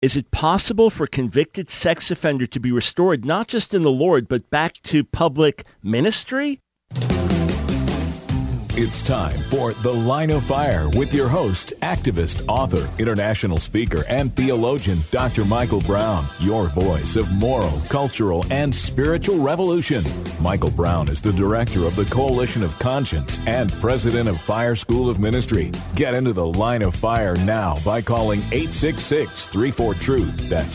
Is it possible for a convicted sex offender to be restored, not just in the Lord, but back to public ministry? It's time for The Line of Fire with your host, activist, author, international speaker, and theologian, Dr. Michael Brown, your voice of moral, cultural, and spiritual revolution. Michael Brown is the director of the Coalition of Conscience and president of Fire School of Ministry. Get into The Line of Fire now by calling 866-34-TRUTH. That's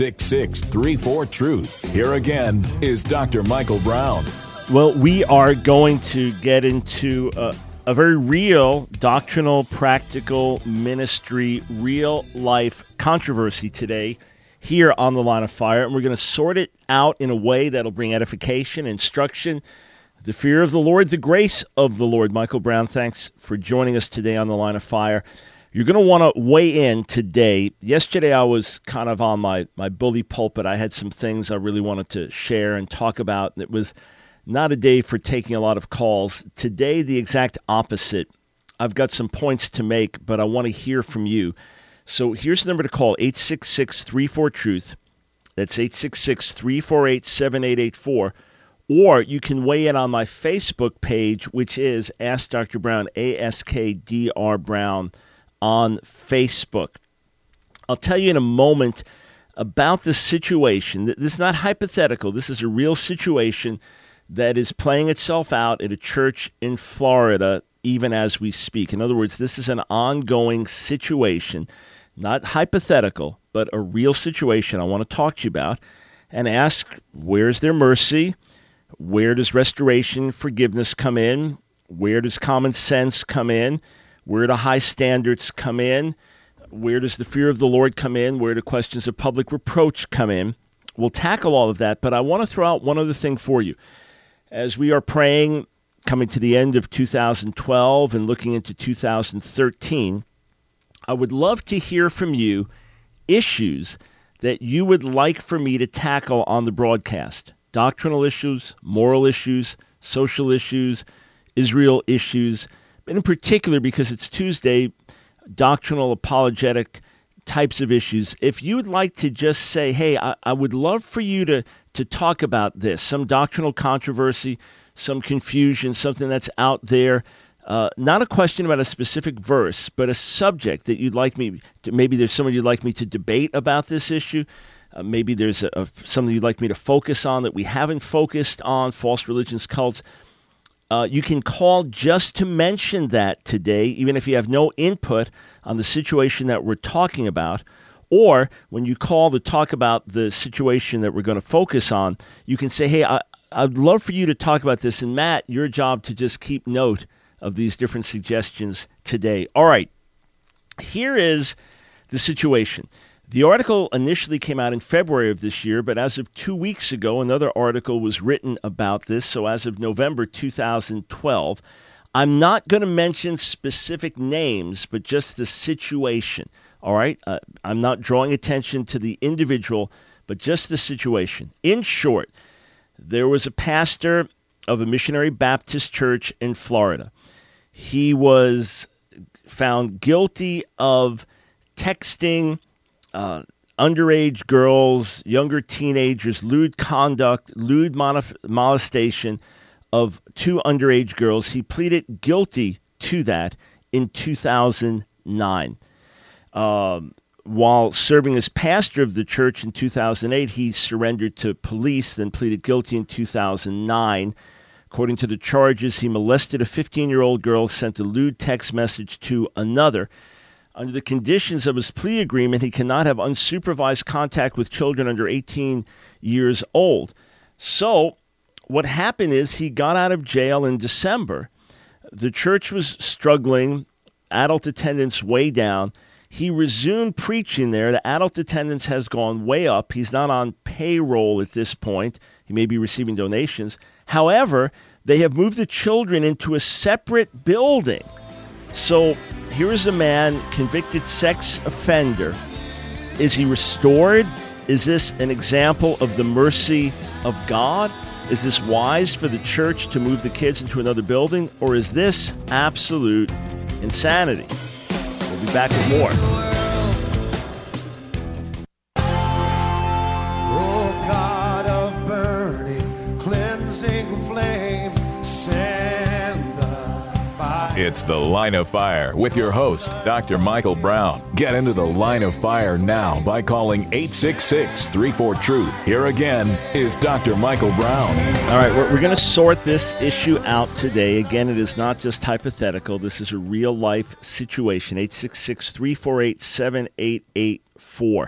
866-34-TRUTH. Here again is Dr. Michael Brown. Well, we are going to get into a very real doctrinal, practical ministry, real-life controversy today here on The Line of Fire, and we're going to sort it out in a way that'll bring edification, instruction, the fear of the Lord, the grace of the Lord. Michael Brown, thanks for joining us today on The Line of Fire. You're going to want to weigh in today. Yesterday, I was kind of on my bully pulpit. I had some things I really wanted to share and talk about, and it was not a day for taking a lot of calls. Today, the exact opposite. I've got some points to make, but I want to hear from you. So here's the number to call, 866-34-TRUTH. That's 866-348-7884. Or you can weigh in on my Facebook page, which is Ask Dr. Brown, ASKDR Brown on Facebook. I'll tell you in a moment about the situation. This is not hypothetical. This is a real situation that is playing itself out at a church in Florida even as we speak. In other words, this is an ongoing situation, not hypothetical, but a real situation I want to talk to you about and ask, where's their mercy? Where does restoration, forgiveness come in? Where does common sense come in? Where do high standards come in? Where does the fear of the Lord come in? Where do questions of public reproach come in? We'll tackle all of that, but I want to throw out one other thing for you. As we are praying, coming to the end of 2012 and looking into 2013, I would love to hear from you issues that you would like for me to tackle on the broadcast. Doctrinal issues, moral issues, social issues, Israel issues, and in particular, because it's Tuesday, doctrinal, apologetic types of issues. If you would like to just say, hey, I would love for you to talk about this, some doctrinal controversy, some confusion, something that's out there, not a question about a specific verse, but a subject that you'd like me to, maybe there's someone you'd like me to debate about this issue. Maybe there's something you'd like me to focus on that we haven't focused on, false religions, cults. You can call just to mention that today, even if you have no input on the situation that we're talking about. Or when you call to talk about the situation that we're going to focus on, you can say, hey, I'd love for you to talk about this. And Matt, your job to just keep note of these different suggestions today. All right, here is the situation. The article initially came out in February of this year, but as of 2 weeks ago, another article was written about this. So as of November 2012, I'm not going to mention specific names, but just the situation. All right? I'm not drawing attention to the individual, but just the situation. In short, there was a pastor of a missionary Baptist church in Florida. He was found guilty of texting underage girls, younger teenagers, lewd conduct, lewd molestation of two underage girls. He pleaded guilty to that in 2009. While serving as pastor of the church in 2008, he surrendered to police, then pleaded guilty in 2009. According to the charges, he molested a 15-year-old girl, sent a lewd text message to another. Under the conditions of his plea agreement, he cannot have unsupervised contact with children under 18 years old. So what happened is he got out of jail in December. The church was struggling, adult attendance way down. He resumed preaching there. The adult attendance has gone way up. He's not on payroll at this point. He may be receiving donations. However, they have moved the children into a separate building. So here is a man, convicted sex offender. Is he restored? Is this an example of the mercy of God? Is this wise for the church to move the kids into another building? Or is this absolute insanity? We'll be back with more. It's The Line of Fire with your host, Dr. Michael Brown. Get into the Line of Fire now by calling 866-34-TRUTH. Here again is Dr. Michael Brown. All right, we're going to sort this issue out today. Again, it is not just hypothetical. This is a real-life situation. 866-348-7884.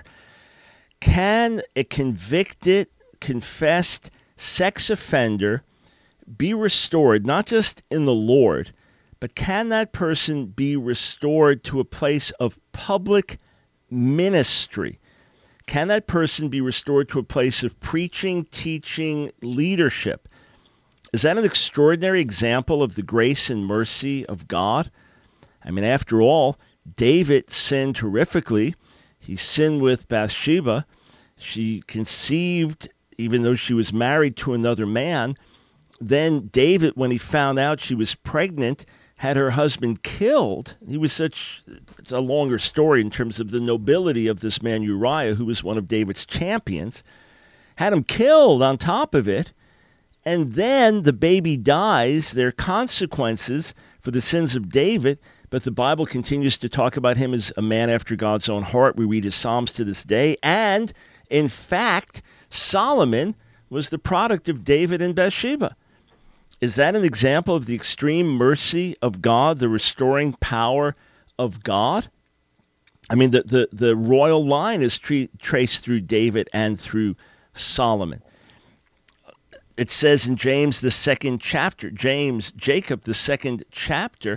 Can a convicted, confessed sex offender be restored, not just in the Lord, but can that person be restored to a place of public ministry? Can that person be restored to a place of preaching, teaching, leadership? Is that an extraordinary example of the grace and mercy of God? I mean, after all, David sinned horrifically. He sinned with Bathsheba. She conceived, even though she was married to another man. Then David, when he found out she was pregnant, had her husband killed. It's a longer story in terms of the nobility of this man Uriah, who was one of David's champions, had him killed on top of it. And then the baby dies. There are consequences for the sins of David, but the Bible continues to talk about him as a man after God's own heart. We read his Psalms to this day. And in fact, Solomon was the product of David and Bathsheba. Is that an example of the extreme mercy of God, the restoring power of God? I mean, the royal line is traced through David and through Solomon. It says in James, the second chapter, Jacob, the second chapter,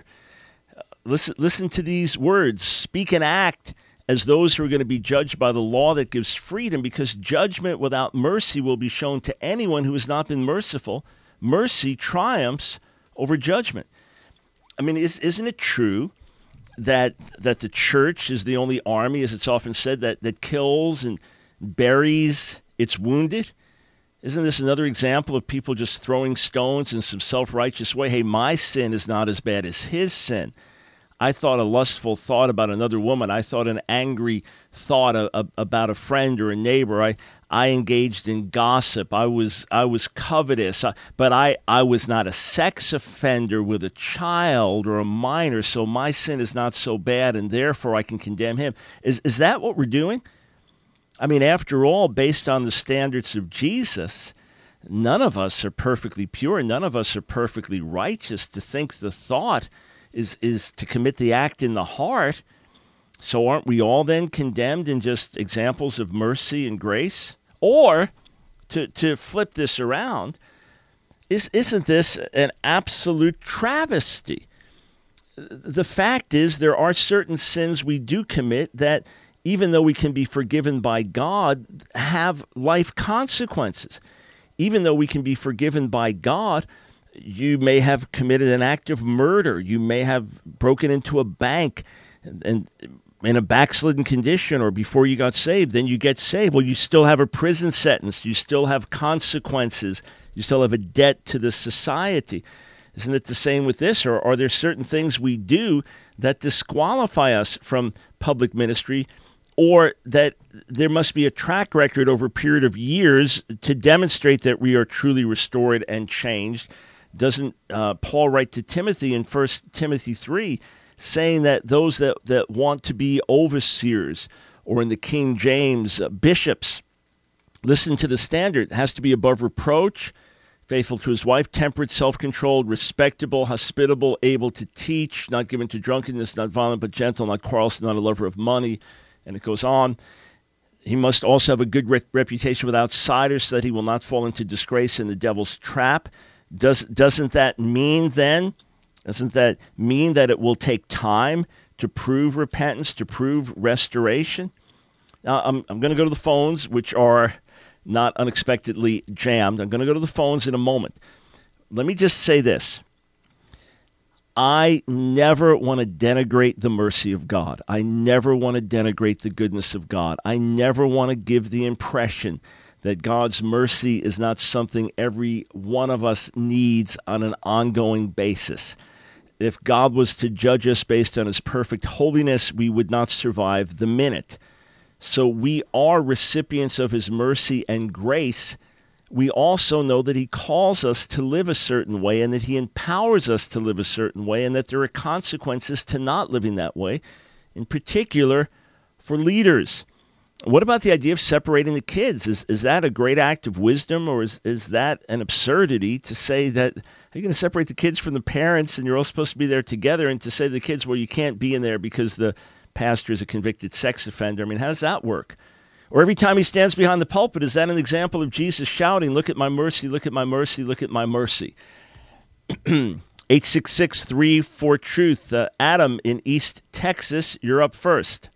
listen to these words, speak and act as those who are going to be judged by the law that gives freedom, because judgment without mercy will be shown to anyone who has not been merciful. Mercy triumphs over judgment. I mean, isn't it true that the church is the only army, as it's often said, that kills and buries its wounded? Isn't this another example of people just throwing stones in some self-righteous way? Hey, my sin is not as bad as his sin. I thought a lustful thought about another woman. I thought an angry thought about a friend or a neighbor. I engaged in gossip. I was covetous, but I was not a sex offender with a child or a minor, so my sin is not so bad, and therefore I can condemn him. Is that what we're doing? I mean, after all, based on the standards of Jesus, none of us are perfectly pure. None of us are perfectly righteous. To think the thought is to commit the act in the heart. So aren't we all then condemned in just examples of mercy and grace? Or, to flip this around, isn't this an absolute travesty? The fact is, there are certain sins we do commit that, even though we can be forgiven by God, have life consequences. Even though we can be forgiven by God, you may have committed an act of murder. You may have broken into a bank and in a backslidden condition, or before you got saved, then you get saved. Well, you still have a prison sentence. You still have consequences. You still have a debt to the society. Isn't it the same with this? Or are there certain things we do that disqualify us from public ministry, or that there must be a track record over a period of years to demonstrate that we are truly restored and changed? Doesn't Paul write to Timothy in 1 Timothy 3, saying that those that want to be overseers, or in the King James, bishops, listen to the standard, has to be above reproach, faithful to his wife, temperate, self-controlled, respectable, hospitable, able to teach, not given to drunkenness, not violent but gentle, not quarrelsome, not a lover of money, and it goes on. He must also have a good reputation with outsiders, so that he will not fall into disgrace in the devil's trap. Doesn't that mean then? Doesn't that mean that it will take time to prove repentance, to prove restoration? Now, I'm going to go to the phones, which are not unexpectedly jammed. I'm going to go to the phones in a moment. Let me just say this. I never want to denigrate the mercy of God. I never want to denigrate the goodness of God. I never want to give the impression that God's mercy is not something every one of us needs on an ongoing basis. If God was to judge us based on his perfect holiness, we would not survive the minute. So we are recipients of his mercy and grace, we also know that he calls us to live a certain way and that he empowers us to live a certain way and that there are consequences to not living that way, in particular for leaders. What about the idea of separating the kids? Is that a great act of wisdom, or is that an absurdity to say that you're going to separate the kids from the parents and you're all supposed to be there together, and to say to the kids, well, you can't be in there because the pastor is a convicted sex offender? I mean, how does that work? Or every time he stands behind the pulpit, is that an example of Jesus shouting, look at my mercy, look at my mercy, look at my mercy? 866-34-TRUTH. Adam in East Texas, you're up first.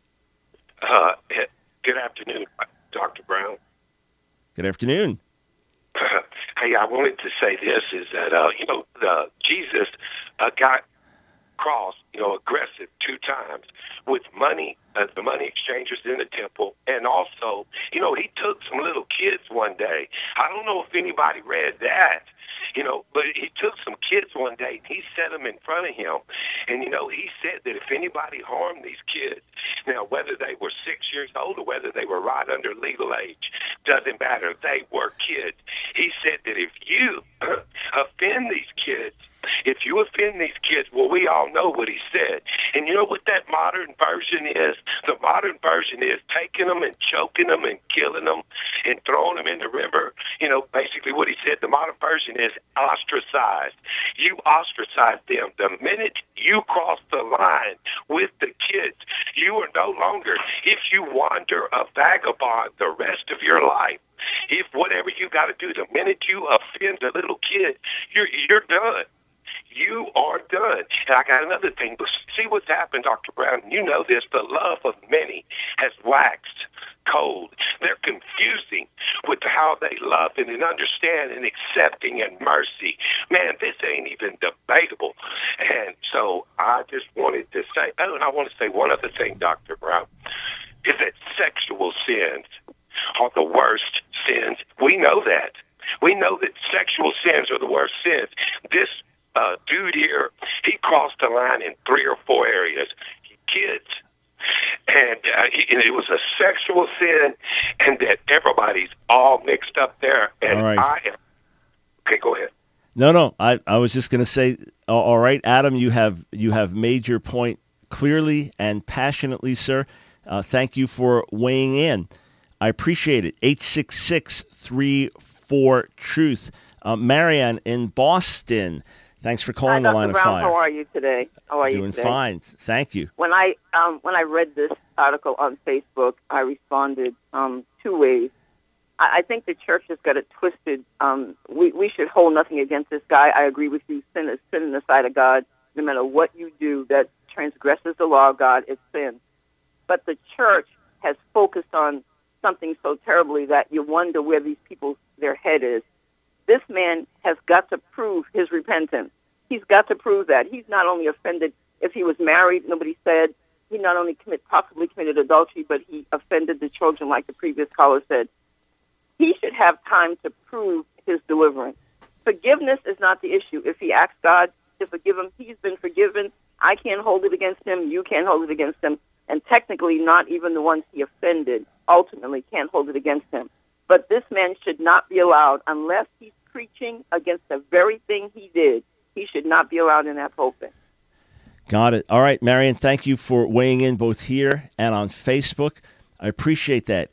Good afternoon, Dr. Brown. Good afternoon. Hey, I wanted to say this, is that, Jesus got crossed, aggressive 2 times with money, the money exchangers in the temple, and also, he took some little kids one day. I don't know if anybody read that, but he took some kids one day, and he set them in front of him, and, he said that if anybody harmed these kids, now, whether they were 6 years old or whether they were right under legal age, doesn't matter. They were kids. He said that if you offend these kids, well, we all know what he said. And you know what that modern version is? The modern version is taking them and choking them and killing them and throwing them in the river. Basically what he said, the modern version is ostracized. You ostracize them. The minute you cross the line with the kids, you are no longer, if you wander a vagabond the rest of your life, if whatever you got to do, the minute you offend a little kid, you're done. You are done. And I got another thing. But see what's happened, Dr. Brown. You know this. The love of many has waxed cold. They're confusing with how they love and understand and accepting and mercy. Man, this ain't even debatable. And so I just wanted to say, and I want to say one other thing, Dr. Brown, is that sexual sins are the worst sins. We know that. We know that sexual sins are the worst sins. This dude here, he crossed the line in 3 or 4 areas. Kids, and it was a sexual sin, and that everybody's all mixed up there. And all right. Okay, go ahead. No, I was just going to say, all right, Adam, you have made your point clearly and passionately, sir. Thank you for weighing in. I appreciate it. 866-34-TRUTH. Marianne in Boston. Thanks for calling the Line of Brown, Fire. how are you today? Doing fine. Thank you. When I read this article on Facebook, I responded 2 ways. I think the church has got it twisted. We should hold nothing against this guy. I agree with you. Sin is sin in the sight of God. No matter what you do that transgresses the law of God, it's sin. But the church has focused on something so terribly that you wonder where these people, their head is. This man has got to prove his repentance. He's got to prove that. He's not only offended if he was married, nobody said. He not only possibly committed adultery, but he offended the children, like the previous caller said. He should have time to prove his deliverance. Forgiveness is not the issue. If he asks God to forgive him, he's been forgiven. I can't hold it against him. You can't hold it against him. And technically, not even the ones he offended ultimately can't hold it against him. But this man should not be allowed, unless he's preaching against the very thing he did. He should not be allowed in that pulpit. Got it. All right, Marion, thank you for weighing in both here and on Facebook. I appreciate that.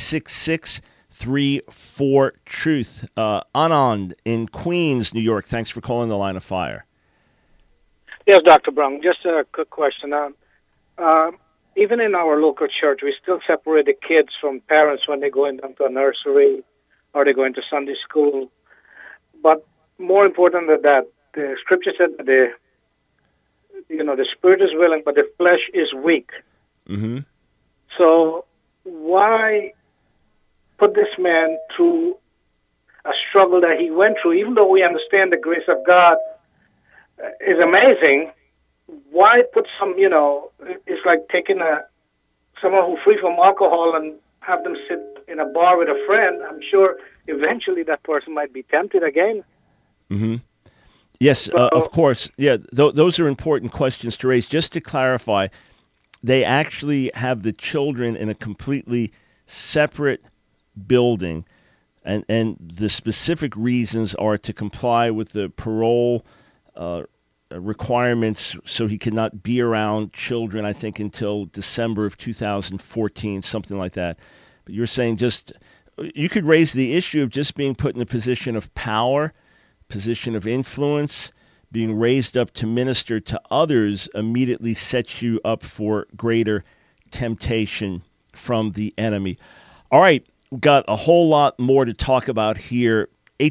866-34-TRUTH. Anand in Queens, New York. Thanks for calling the Line of Fire. Yes, Dr. Brown, just a quick question. Even in our local church, we still separate the kids from parents when they go into a nursery or they go into Sunday school. But more important than that, the scripture said that the spirit is willing, but the flesh is weak. Mm-hmm. So why put this man through a struggle that he went through? Even though we understand the grace of God is amazing, why put some, it's like taking someone who's free from alcohol and have them sit in a bar with a friend. I'm sure eventually that person might be tempted again. Mm-hmm. Yes, of course. Yeah, those are important questions to raise. Just to clarify, they actually have the children in a completely separate building. and the specific reasons are to comply with the parole requirements, so he cannot be around children, I think, until December of 2014, something like that. But you're saying you could raise the issue of just being put in a position of power, position of influence, being raised up to minister to others immediately sets you up for greater temptation from the enemy. All right, we've got a whole lot more to talk about here.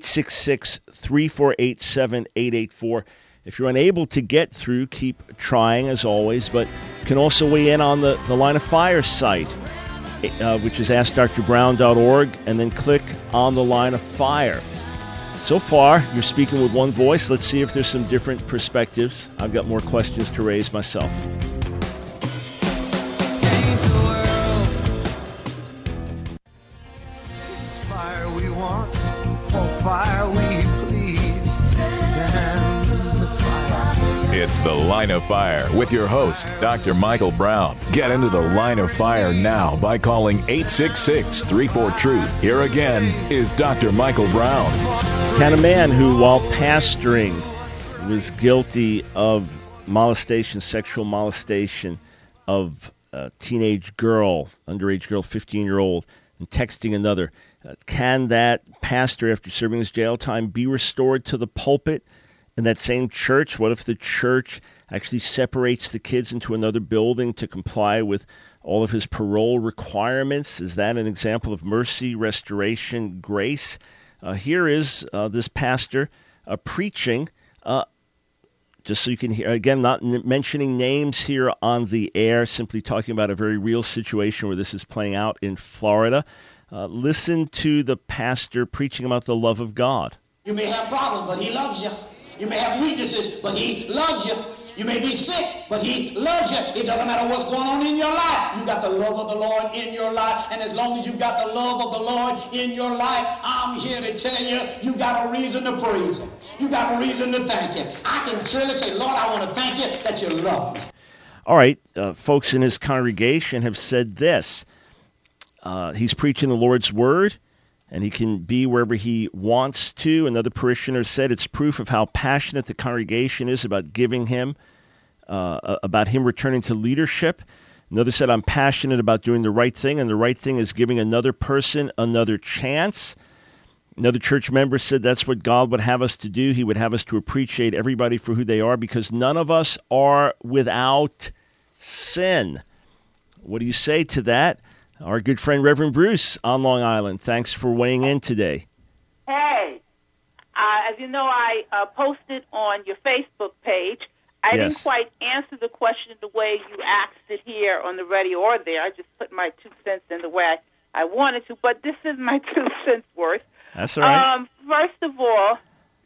866-348-7884. If you're unable to get through, keep trying as always, but you can also weigh in on the Line of Fire site, which is AskDrBrown.org, and then click on the Line of Fire. So far, you're speaking with one voice. Let's see if there's some different perspectives. I've got more questions to raise myself. Fire we want, for fire we plead. Stand in the fire. It's the Line of Fire with your host, Dr. Michael Brown. Get into the Line of Fire now by calling 866-34-TRUTH. Here again is Dr. Michael Brown. Can a man who, while pastoring, was guilty of molestation, sexual molestation of a teenage girl, underage girl, 15-year-old, and texting another, can that pastor, after serving his jail time, be restored to the pulpit in that same church? What if the church actually separates the kids into another building to comply with all of his parole requirements? Is that an example of mercy, restoration, grace? Here is this pastor preaching, just so you can hear, again, not mentioning names here on the air, simply talking about a very real situation where this is playing out in Florida. Listen to the pastor preaching about the love of God. You may have problems, but he loves you. You may have weaknesses, but he loves you. You may be sick, but he loves you. It doesn't matter what's going on in your life. You got the love of the Lord in your life. And as long as you've got the love of the Lord in your life, I'm here to tell you got a reason to praise him. You got a reason to thank him. I can truly say, Lord, I want to thank you that you love me. All right, folks in his congregation have said this. He's preaching the Lord's word, and he can be wherever he wants to. Another parishioner said it's proof of how passionate the congregation is about giving him, about him returning to leadership. Another said, I'm passionate about doing the right thing, and the right thing is giving another person another chance. Another church member said that's what God would have us to do. He would have us to appreciate everybody for who they are, because none of us are without sin. What do you say to that? Our good friend Reverend Bruce on Long Island, thanks for weighing in today. Hey, as you know, I posted on your Facebook page. I didn't quite answer the question the way you asked it here on the radio or there. I just put my 2 cents in the way I wanted to, but this is my 2 cents worth. That's all right. First of all,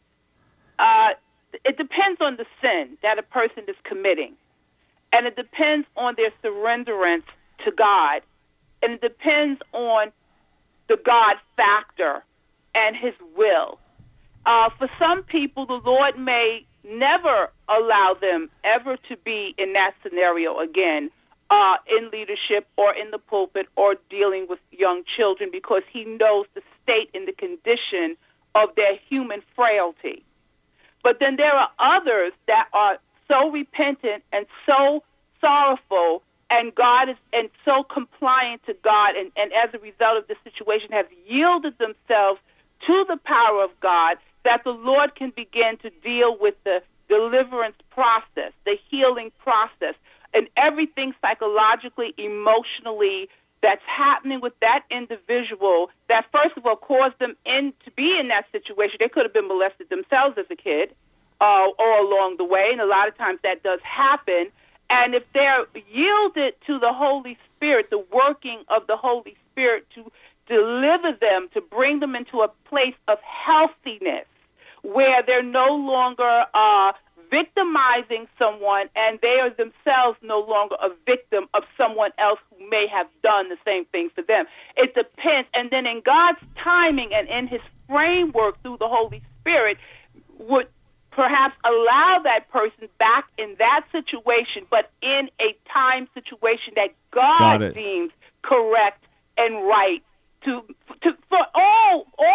it depends on the sin that a person is committing, and it depends on their surrenderance to God. And it depends on the God factor and his will. For some people, the Lord may never allow them ever to be in that scenario again, in leadership or in the pulpit or dealing with young children, because he knows the state and the condition of their human frailty. But then there are others that are so repentant and so sorrowful and God is and so compliant to God, and as a result of this situation have yielded themselves to the power of God, that the Lord can begin to deal with the deliverance process, the healing process, and everything psychologically, emotionally that's happening with that individual that, first of all, caused them to be in that situation. They could have been molested themselves as a kid or along the way, and a lot of times that does happen. And if they're yielded to the Holy Spirit, the working of the Holy Spirit to deliver them, to bring them into a place of healthiness where they're no longer victimizing someone and they are themselves no longer a victim of someone else who may have done the same thing for them. It depends. And then in God's timing and in his framework through the Holy Spirit would perhaps allow that person back in that situation, but in a time situation that God deems correct and right for all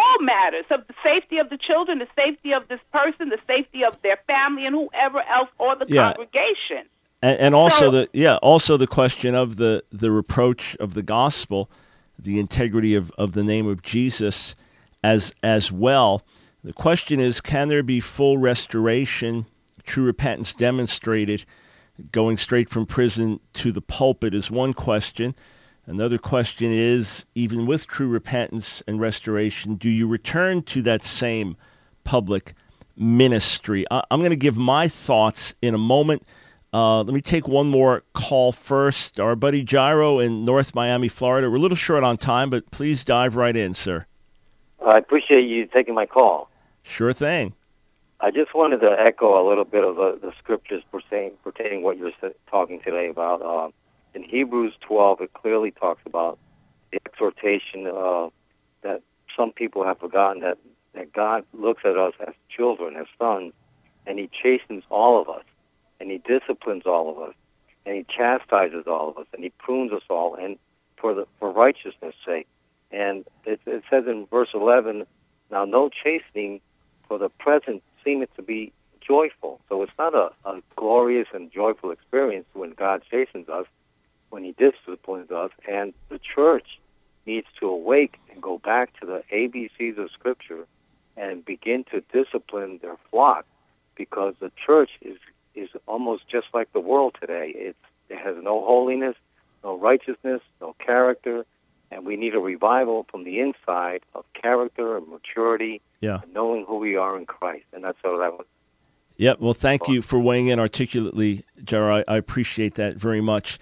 matters. So the safety of the children, the safety of this person, the safety of their family, and whoever else, or the congregation. And also also the question of the reproach of the gospel, the integrity of the name of Jesus as well. The question is, can there be full restoration, true repentance demonstrated, going straight from prison to the pulpit is one question. Another question is, even with true repentance and restoration, do you return to that same public ministry? I'm going to give my thoughts in a moment. Let me take one more call first. Our buddy Gyro in North Miami, Florida. We're a little short on time, but please dive right in, sir. I appreciate you taking my call. Sure thing. I just wanted to echo a little bit of the scriptures pertaining what you're talking today about. In Hebrews 12, it clearly talks about the exhortation that some people have forgotten, that God looks at us as children, as sons, and He chastens all of us, and He disciplines all of us, and He chastises all of us, and He prunes us all, and for righteousness' sake. And it says in verse 11, now no chastening for the present seemeth to be joyful. So it's not a glorious and joyful experience when God chastens us, when He disciplines us, and the church needs to awake and go back to the ABCs of Scripture and begin to discipline their flock, because the church is almost just like the world today. It has no holiness, no righteousness, no character, and we need a revival from the inside of character and maturity, and knowing who we are in Christ. And that's what I want. Yeah, well, thank you for weighing in articulately, Jara. I appreciate that very much.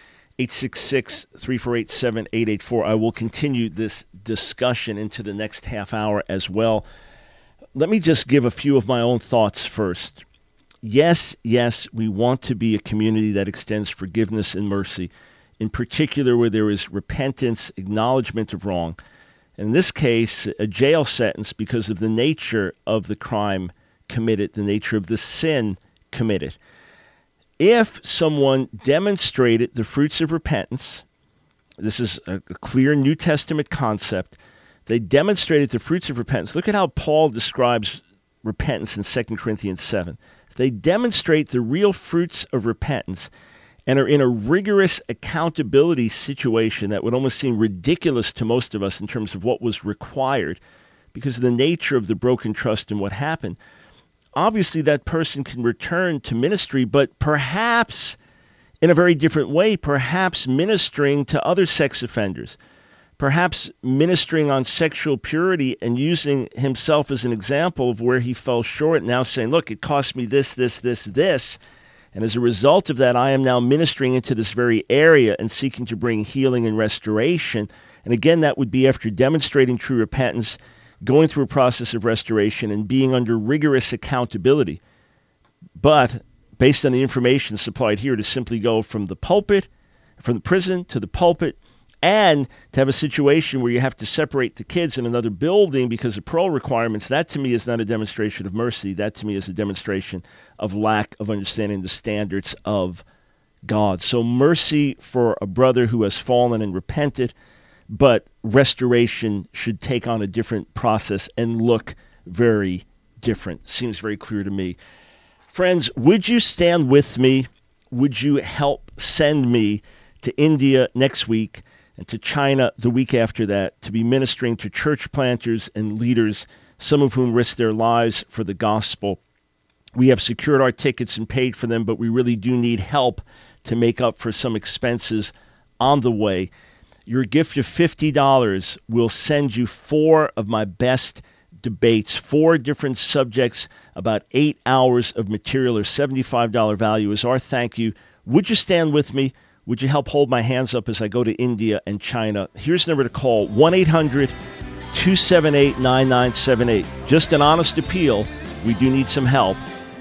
866-348-7884. I will continue this discussion into the next half hour as well. Let me just give a few of my own thoughts first. Yes, we want to be a community that extends forgiveness and mercy, in particular where there is repentance, acknowledgement of wrong. In this case, a jail sentence because of the nature of the crime committed, the nature of the sin committed. If someone demonstrated the fruits of repentance, this is a clear New Testament concept, they demonstrated the fruits of repentance. Look at how Paul describes repentance in 2 Corinthians 7. If they demonstrate the real fruits of repentance and are in a rigorous accountability situation that would almost seem ridiculous to most of us in terms of what was required because of the nature of the broken trust and what happened, obviously that person can return to ministry, but perhaps in a very different way, perhaps ministering to other sex offenders, perhaps ministering on sexual purity and using himself as an example of where he fell short, now saying, look, it cost me this, and as a result of that, I am now ministering into this very area and seeking to bring healing and restoration. And again, that would be after demonstrating true repentance, going through a process of restoration, and being under rigorous accountability. But based on the information supplied here, to simply go from the pulpit, from the prison to the pulpit, and to have a situation where you have to separate the kids in another building because of parole requirements, that to me is not a demonstration of mercy. That to me is a demonstration of lack of understanding the standards of God. So mercy for a brother who has fallen and repented, but restoration should take on a different process and look very different. Seems very clear to me. Friends, would you stand with me? Would you help send me to India next week and to China the week after that to be ministering to church planters and leaders, some of whom risked their lives for the gospel? We have secured our tickets and paid for them, but we really do need help to make up for some expenses on the way. Your gift of $50 will send you 4 of my best debates, 4 different subjects, about 8 hours of material, or $75 value is our thank you. Would you stand with me? Would you help hold my hands up as I go to India and China? Here's the number to call, 1-800-278-9978. Just an honest appeal. We do need some help.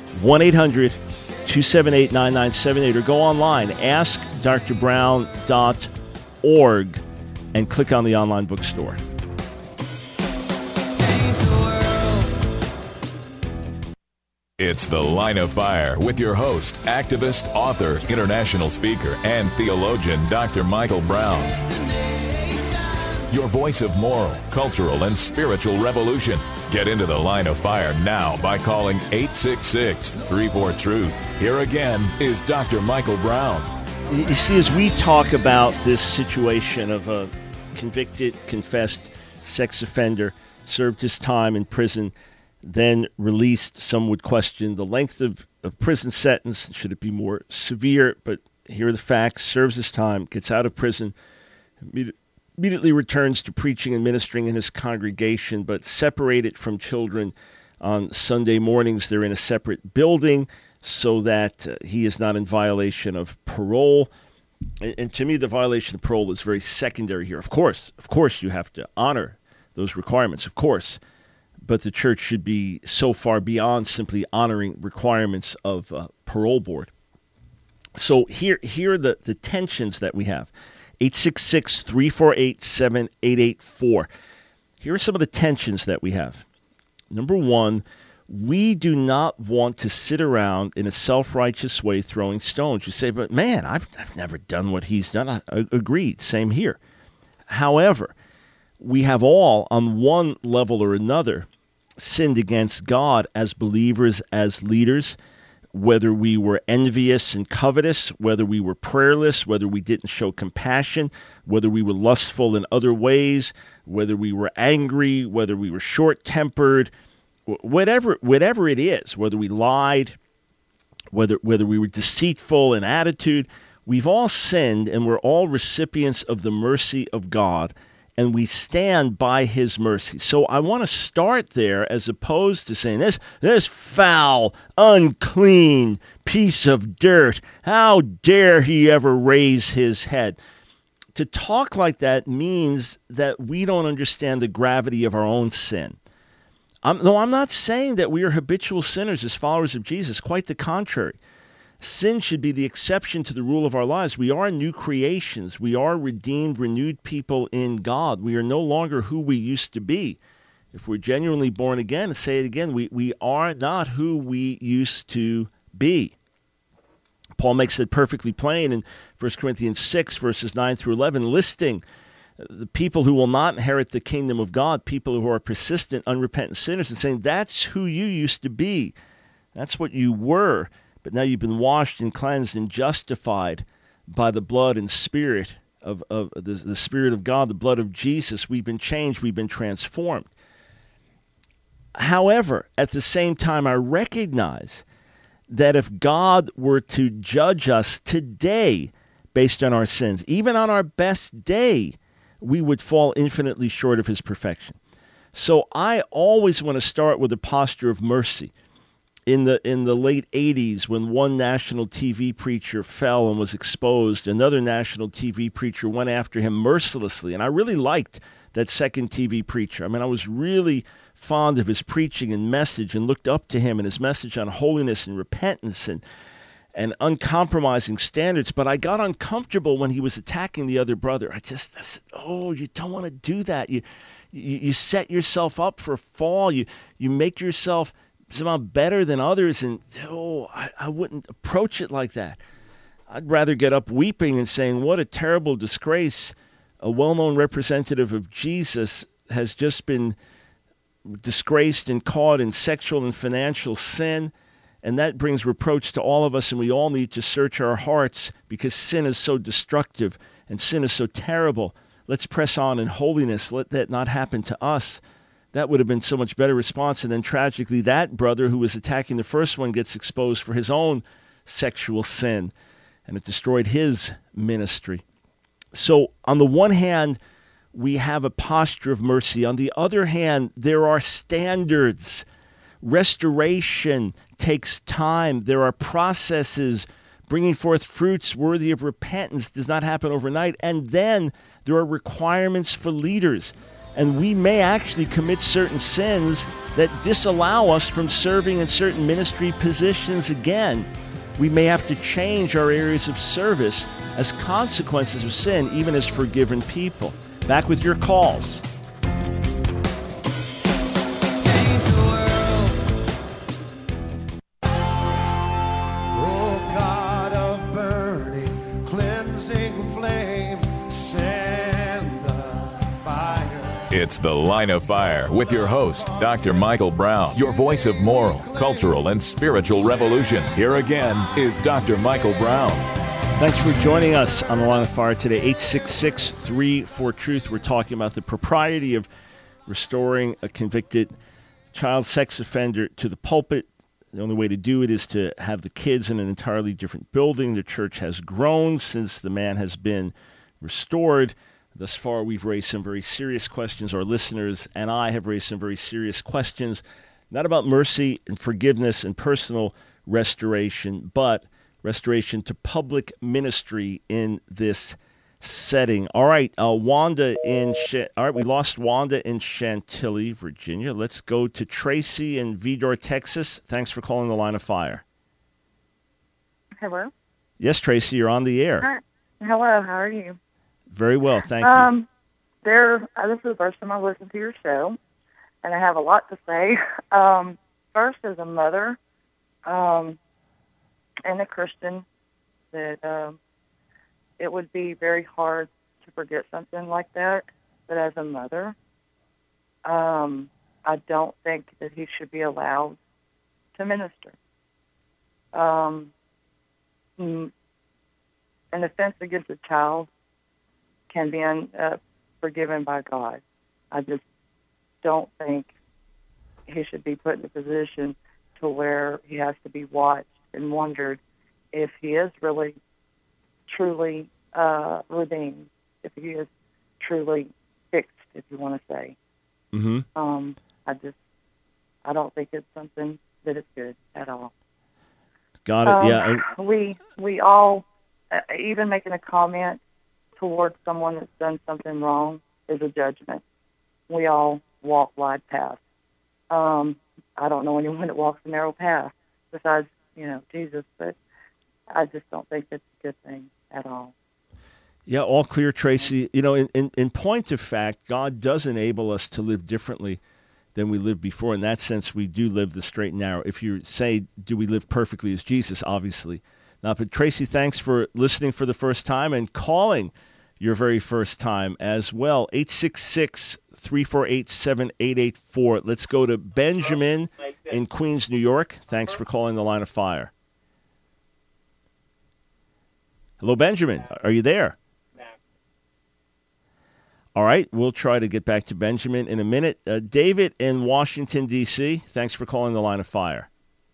1-800-278-9978, or go online, askdrbrown.org, and click on the online bookstore. It's The Line of Fire with your host, activist, author, international speaker, and theologian, Dr. Michael Brown. your voice of moral, cultural, and spiritual revolution. Get into the Line of Fire now by calling 866-34-TRUTH. Here again is Dr. Michael Brown. You see, as we talk about this situation of a convicted, confessed sex offender, served his time in prison, then released, some would question the length of prison sentence. Should it be more severe? But here are the facts. Serves his time, gets out of prison, immediately returns to preaching and ministering in his congregation, but separated from children on Sunday mornings. They're in a separate building so that he is not in violation of parole. And to me, the violation of parole is very secondary here. Of course, you have to honor those requirements, of course. But the church should be so far beyond simply honoring requirements of parole board. So here are the tensions that we have. 866-348-7884. Here are some of the tensions that we have. Number one, we do not want to sit around in a self-righteous way throwing stones. You say, but man, I've never done what he's done. Agreed, same here. However, we have all, on one level or another, sinned against God as believers, as leaders, whether we were envious and covetous, whether we were prayerless, whether we didn't show compassion, whether we were lustful in other ways, whether we were angry, whether we were short-tempered, whatever it is, whether we lied, whether we were deceitful in attitude, we've all sinned, and we're all recipients of the mercy of God, and we stand by his mercy. So I want to start there as opposed to saying, this foul, unclean piece of dirt, how dare he ever raise his head? To talk like that means that we don't understand the gravity of our own sin. I'm not saying that we are habitual sinners as followers of Jesus. Quite the contrary. Sin should be the exception to the rule of our lives. We are new creations. We are redeemed, renewed people in God. We are no longer who we used to be. If we're genuinely born again, and say it again, we are not who we used to be. Paul makes it perfectly plain in 1 Corinthians 6, verses 9 through 11, listing the people who will not inherit the kingdom of God, people who are persistent, unrepentant sinners, and saying that's who you used to be. That's what you were. But now you've been washed and cleansed and justified by the blood and spirit of the Spirit of God, the blood of Jesus. We've been changed. We've been transformed. However, at the same time, I recognize that if God were to judge us today based on our sins, even on our best day, we would fall infinitely short of his perfection. So I always want to start with a posture of mercy. In the late 80s, when one national TV preacher fell and was exposed, another national TV preacher went after him mercilessly. And I really liked that second TV preacher. I mean, I was really fond of his preaching and message and looked up to him and his message on holiness and repentance and uncompromising standards. But I got uncomfortable when he was attacking the other brother. I said, oh, you don't want to do that. You set yourself up for a fall. You make yourself somehow better than others, and I wouldn't approach it like that. I'd rather get up weeping and saying, what a terrible disgrace. A well-known representative of Jesus has just been disgraced and caught in sexual and financial sin, and that brings reproach to all of us, and we all need to search our hearts because sin is so destructive and sin is so terrible. Let's press on in holiness. Let that not happen to us. That would have been so much better response. And then tragically, that brother who was attacking the first one gets exposed for his own sexual sin, and it destroyed his ministry. So on the one hand, we have a posture of mercy. On the other hand, there are standards. Restoration takes time. There are processes. Bringing forth fruits worthy of repentance does not happen overnight. And then there are requirements for leaders. And we may actually commit certain sins that disallow us from serving in certain ministry positions again. We may have to change our areas of service as consequences of sin, even as forgiven people. Back with your calls. It's The Line of Fire with your host, Dr. Michael Brown, your voice of moral, cultural, and spiritual revolution. Here again is Dr. Michael Brown. Thanks for joining us on The Line of Fire today. 866-3-4-TRUTH. We're talking about the propriety of restoring a convicted child sex offender to the pulpit. The only way to do it is to have the kids in an entirely different building. The church has grown since the man has been restored. Thus far, we've raised some very serious questions. Our listeners and I have raised some very serious questions, not about mercy and forgiveness and personal restoration, but restoration to public ministry in this setting. All right, Wanda we lost Wanda in Chantilly, Virginia. Let's go to Tracy in Vidor, Texas. Thanks for calling The Line of Fire. Hello? Yes, Tracy, you're on the air. Hi. Hello, how are you? Very well, thank you. This is the first time I've listened to your show, and I have a lot to say. First, as a mother and a Christian, that it would be very hard to forget something like that. But as a mother, I don't think that he should be allowed to minister. An offense against a child can be forgiven by God. I just don't think he should be put in a position to where he has to be watched and wondered if he is really, truly redeemed, if he is truly fixed, if you want to say. Mm-hmm. I don't think it's something that is good at all. Got it. Yeah. We all, even making a comment towards someone that's done something wrong is a judgment. We all walk wide paths. I don't know anyone that walks a narrow path besides, Jesus, but I just don't think that's a good thing at all. Yeah, all clear, Tracy. In point of fact, God does enable us to live differently than we lived before. In that sense, we do live the straight and narrow. If you say, do we live perfectly as Jesus? Obviously not. But Tracy, thanks for listening for the first time and calling your very first time as well. 866-348-7884. Let's go to Benjamin in Queens, New York. Thanks for calling The Line of Fire. Hello, Benjamin. Are you there? All right, we'll try to get back to Benjamin in a minute. David in Washington, D.C., thanks for calling The Line of Fire.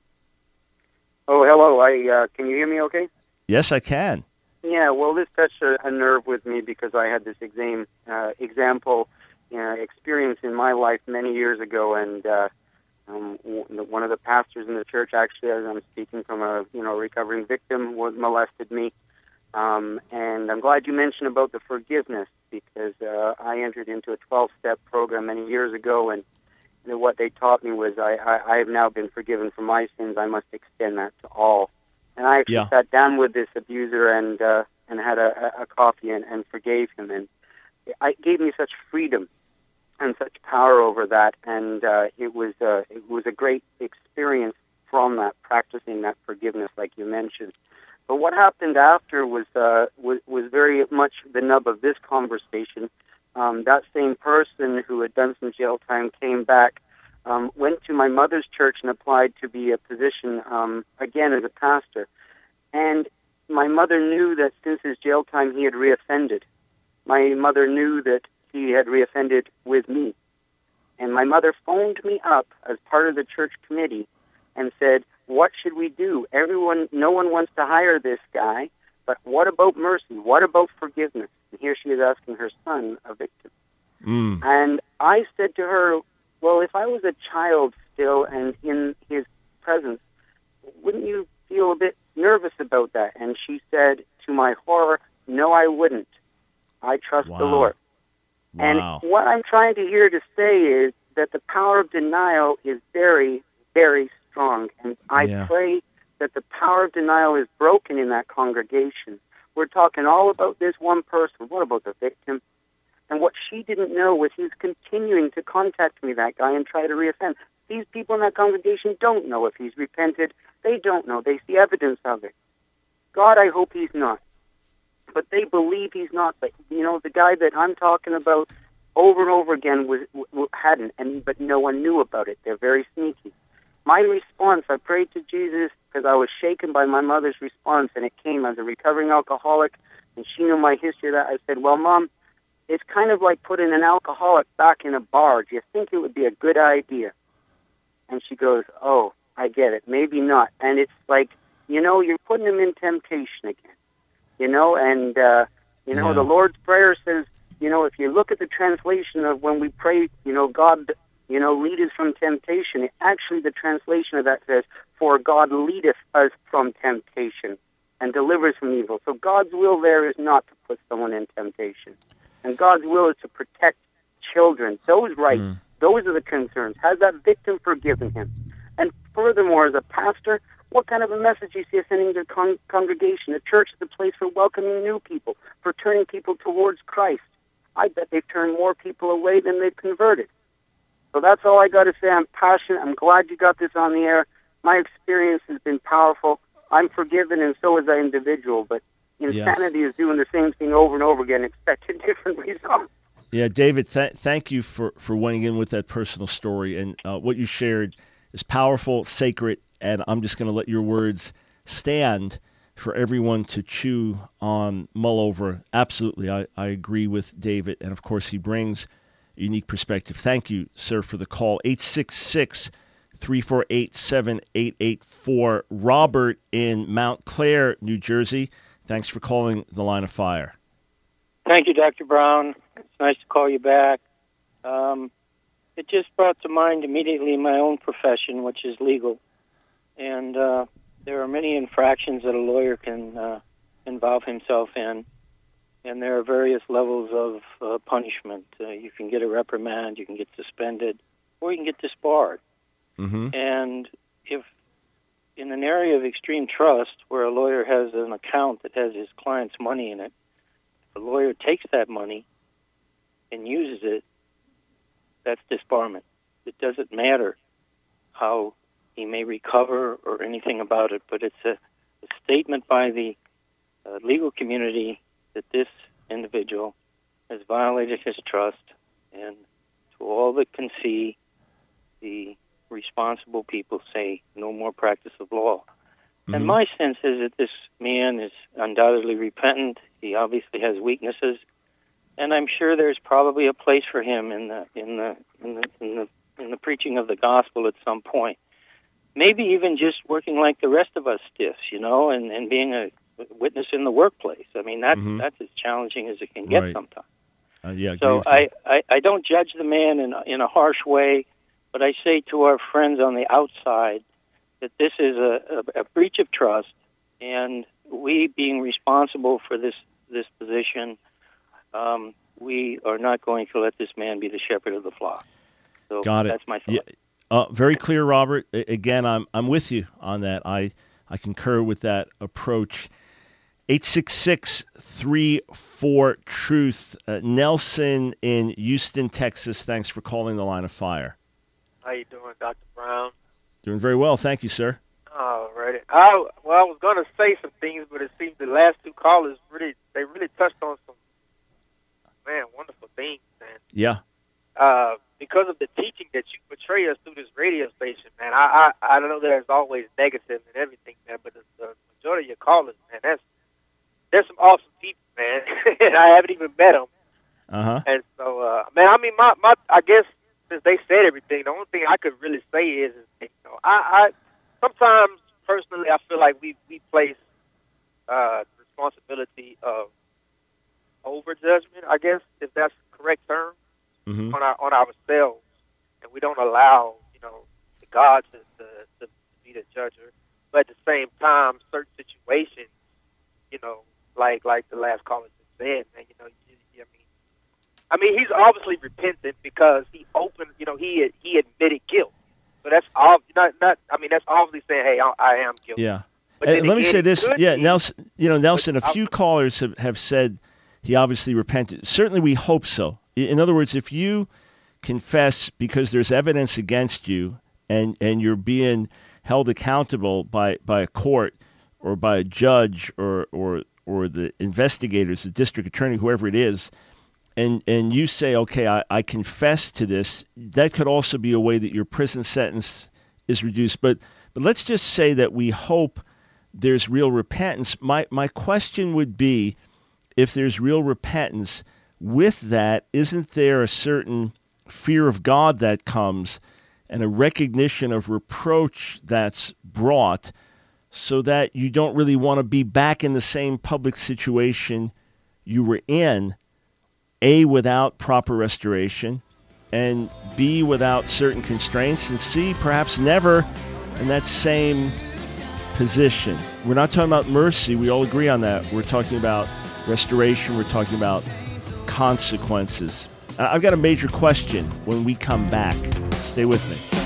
Oh, hello. Can you hear me okay? Yes, I can. Yeah, well, this touched a nerve with me because I had this example experience in my life many years ago, and one of the pastors in the church, actually, as I'm speaking from a recovering victim, molested me. And I'm glad you mentioned about the forgiveness, because I entered into a 12-step program many years ago, and what they taught me was I have now been forgiven for my sins. I must extend that to all. And I actually sat down with this abuser and had a coffee and forgave him, and it gave me such freedom and such power over that, and it was a great experience from that, practicing that forgiveness, like you mentioned. But what happened after was very much the nub of this conversation. That same person who had done some jail time came back, went to my mother's church and applied to be a position, again, as a pastor. And my mother knew that since his jail time he had reoffended. My mother knew that he had reoffended with me. And my mother phoned me up as part of the church committee and said, what should we do? No one wants to hire this guy, but what about mercy? What about forgiveness? And here she is asking her son, a victim. And I said to her, well, if I was a child still and in his presence, wouldn't you feel a bit nervous about that? And she said, to my horror, no, I wouldn't. I trust the Lord. Wow. And what I'm trying to hear to say is that the power of denial is very, very strong. And I pray that the power of denial is broken in that congregation. We're talking all about this one person. What about the victim? And what she didn't know was he was continuing to contact me, that guy, and try to reoffend. These people in that congregation don't know if he's repented. They don't know. They see evidence of it. God, I hope he's not. But they believe he's not. But, the guy that I'm talking about, over and over again hadn't, but no one knew about it. They're very sneaky. My response, I prayed to Jesus because I was shaken by my mother's response, and it came as a recovering alcoholic, and she knew my history of that. I said, well, Mom, it's kind of like putting an alcoholic back in a bar. Do you think it would be a good idea? And she goes, oh, I get it. Maybe not. And it's like, you're putting him in temptation again. And the Lord's Prayer says, if you look at the translation of when we pray, God, lead us from temptation, actually the translation of that says, for God leadeth us from temptation and delivers from evil. So God's will there is not to put someone in temptation. And God's will is to protect children. Those rights, those are the concerns. Has that victim forgiven him? And furthermore, as a pastor, what kind of a message you see us sending to the congregation? The church is a place for welcoming new people, for turning people towards Christ. I bet they've turned more people away than they've converted. So that's all I got to say. I'm passionate. I'm glad you got this on the air. My experience has been powerful. I'm forgiven, and so is that individual. But insanity is doing the same thing over and over again, expecting different results. Yeah, David, thank you for weighing in with that personal story. And what you shared is powerful, sacred, and I'm just going to let your words stand for everyone to chew on, mull over. Absolutely, I agree with David. And, of course, he brings a unique perspective. Thank you, sir, for the call. 866-348-7884. Robert in Mount Clair, New Jersey. Thanks for calling the Line of Fire. Thank you, Dr. Brown. It's nice to call you back. It just brought to mind immediately my own profession, which is legal. And there are many infractions that a lawyer can involve himself in, and there are various levels of punishment. You can get a reprimand, you can get suspended, or you can get disbarred. Mm-hmm. And if in an area of extreme trust, where a lawyer has an account that has his client's money in it, the lawyer takes that money and uses it, that's disbarment. It doesn't matter how he may recover or anything about it, but it's a statement by the legal community that this individual has violated his trust, and to all that can see, the responsible people say no more practice of law. Mm-hmm. And my sense is that this man is undoubtedly repentant. He obviously has weaknesses, and I'm sure there's probably a place for him in the preaching of the gospel at some point. Maybe even just working like the rest of us stiffs, and being a witness in the workplace. I mean, that's as challenging as it can get sometimes. So I don't judge the man in a harsh way, but I say to our friends on the outside that this is a breach of trust, and we, being responsible for this position, we are not going to let this man be the shepherd of the flock. So that's my thought. Yeah. Very clear, Robert. Again, I'm with you on that. I concur with that approach. 866-34-TRUTH. Nelson in Houston, Texas. Thanks for calling the Line of Fire. How you doing, Dr. Brown? Doing very well. Thank you, sir. All righty. I was going to say some things, but it seems the last two callers really touched on some, wonderful things, man. Yeah. Because of the teaching that you portray us through this radio station, man, I know there's always negative and everything, man, but the majority of your callers, man, there's some awesome people, man, and I haven't even met them. Uh-huh. And so, I guess since they said everything, the only thing I could really say is I sometimes personally I feel like we place the responsibility of over judgment, I guess, if that's the correct term. Mm-hmm. on ourselves, and we don't allow the God to be the judger. But at the same time, certain situations, like the last caller just said, man, I mean, he's obviously repentant because he opened, he admitted guilt. So that's that's obviously saying, hey, I am guilty. Yeah. Let me say this. Yeah, Nelson. A few callers have said he obviously repented. Certainly, we hope so. In other words, if you confess because there's evidence against you and you're being held accountable by a court or by a judge or the investigators, the district attorney, whoever it is, and you say, okay, I confess to this, that could also be a way that your prison sentence is reduced. But let's just say that we hope there's real repentance. My question would be, if there's real repentance, with that, isn't there a certain fear of God that comes and a recognition of reproach that's brought so that you don't really want to be back in the same public situation you were in, A, without proper restoration, and B, without certain constraints, and C, perhaps never in that same position? We're not talking about mercy. We all agree on that. We're talking about restoration. We're talking about consequences. I've got a major question when we come back. Stay with me.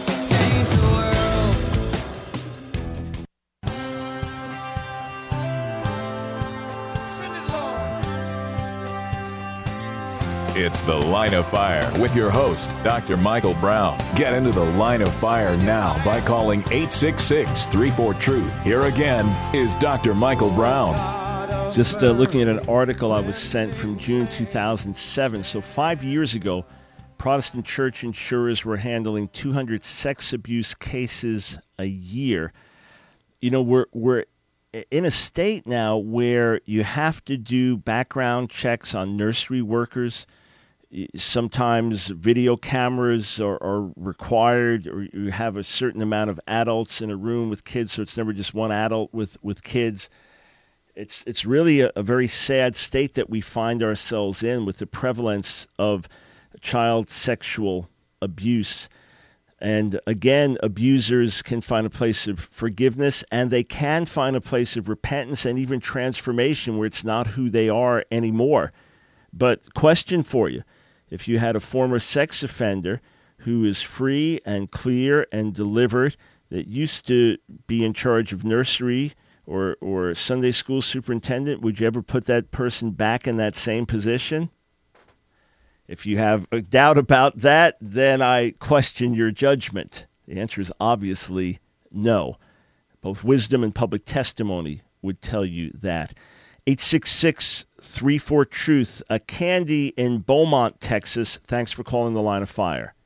It's The Line of Fire with your host, Dr. Michael Brown. Get into the Line of Fire now by calling 866-34-TRUTH. Here again is Dr. Michael Brown. Just looking at an article I was sent from June 2007. So 5 years ago, Protestant church insurers were handling 200 sex abuse cases a year. You know, we're in a state now where you have to do background checks on nursery workers. Sometimes video cameras are required, or you have a certain amount of adults in a room with kids, so it's never just one adult with kids. It's really a very sad state that we find ourselves in with the prevalence of child sexual abuse. And again, abusers can find a place of forgiveness, and they can find a place of repentance and even transformation where it's not who they are anymore. But question for you, if you had a former sex offender who is free and clear and delivered, that used to be in charge of nursery or Sunday school superintendent, would you ever put that person back in that same position? If you have a doubt about that, then I question your judgment. The answer is obviously no. Both wisdom and public testimony would tell you that. 866-34-TRUTH. Candy in Beaumont, Texas. Thanks for calling the Line of Fire.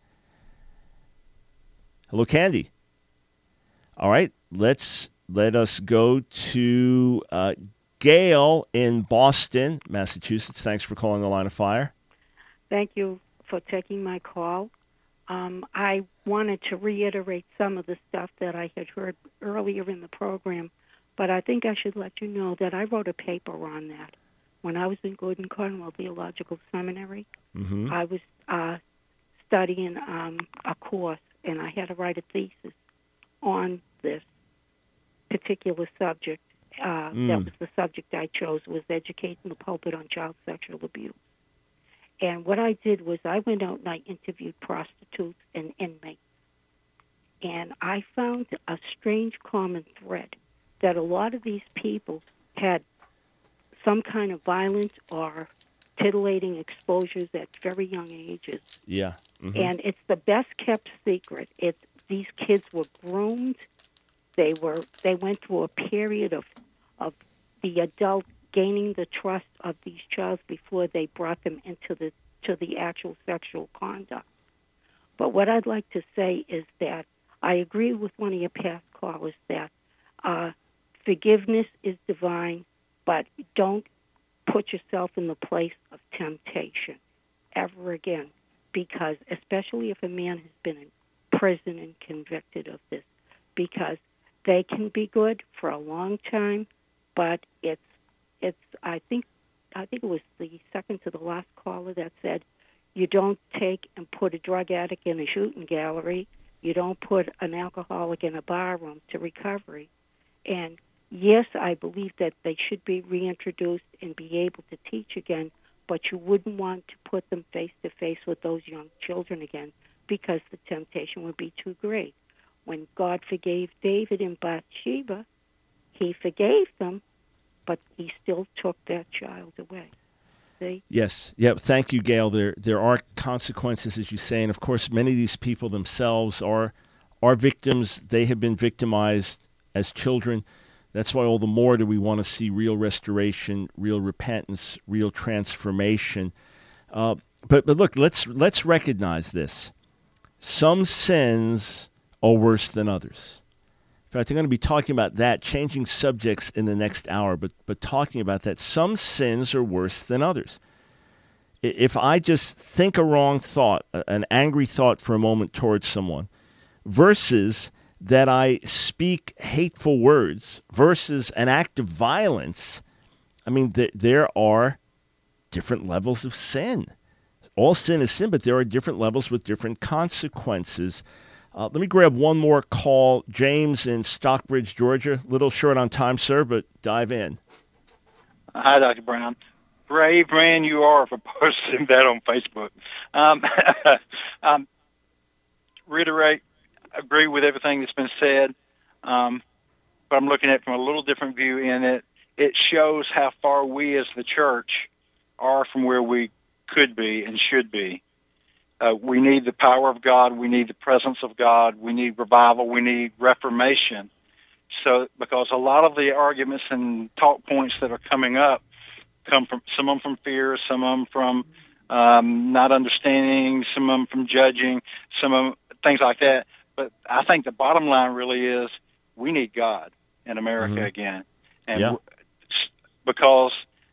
Hello, Candy. All right, let us go to Gail in Boston, Massachusetts. Thanks for calling the Line of Fire. Thank you for taking my call. I wanted to reiterate some of the stuff that I had heard earlier in the program, but I think I should let you know that I wrote a paper on that. When I was in Gordon Conwell Theological Seminary, I was studying a course, and I had to write a thesis on this particular subject. That was the subject I chose, was educating the pulpit on child sexual abuse. And what I did was I went out and I interviewed prostitutes and inmates. And I found a strange common thread that a lot of these people had some kind of violent or titillating exposures at very young ages. Yeah. And it's the best kept secret. These kids were groomed. They went through a period of the adult gaining the trust of these children before they brought them into the actual sexual conduct. But what I'd like to say is that I agree with one of your past callers that forgiveness is divine, but don't put yourself in the place of temptation ever again, because especially if a man has been in prison and convicted of this, because they can be good for a long time, but it's I think it was the second to the last caller that said, you don't take and put a drug addict in a shooting gallery. You don't put an alcoholic in a bar room to recovery. And yes, I believe that they should be reintroduced and be able to teach again, but you wouldn't want to put them face to face with those young children again, because the temptation would be too great. When God forgave David and Bathsheba, he forgave them, but he still took that child away. See? Yes. Yeah. Thank you, Gail. There are consequences, as you say, and of course, many of these people themselves are victims. They have been victimized as children. That's why all the more do we want to see real restoration, real repentance, real transformation. But look, let's recognize this. Some sins are worse than others. In fact, I'm going to be talking about that, changing subjects in the next hour, but talking about that. Some sins are worse than others. If I just think a wrong thought, an angry thought for a moment towards someone, versus that I speak hateful words, versus an act of violence, I mean, there are different levels of sin. All sin is sin, but there are different levels with different consequences. Let me grab one more call. James in Stockbridge, Georgia. A little short on time, sir, but dive in. Hi, Dr. Brown. Brave man you are for posting that on Facebook. Reiterate, agree with everything that's been said, but I'm looking at it from a little different view in it. It shows how far we as the church are from where we could be and should be. We need the power of God. We need the presence of God. We need revival. We need reformation. So, because a lot of the arguments and talk points that are coming up come from, some of them from fear, some of them from not understanding, some of them from judging, some of them, things like that. But I think the bottom line really is we need God in America again. And because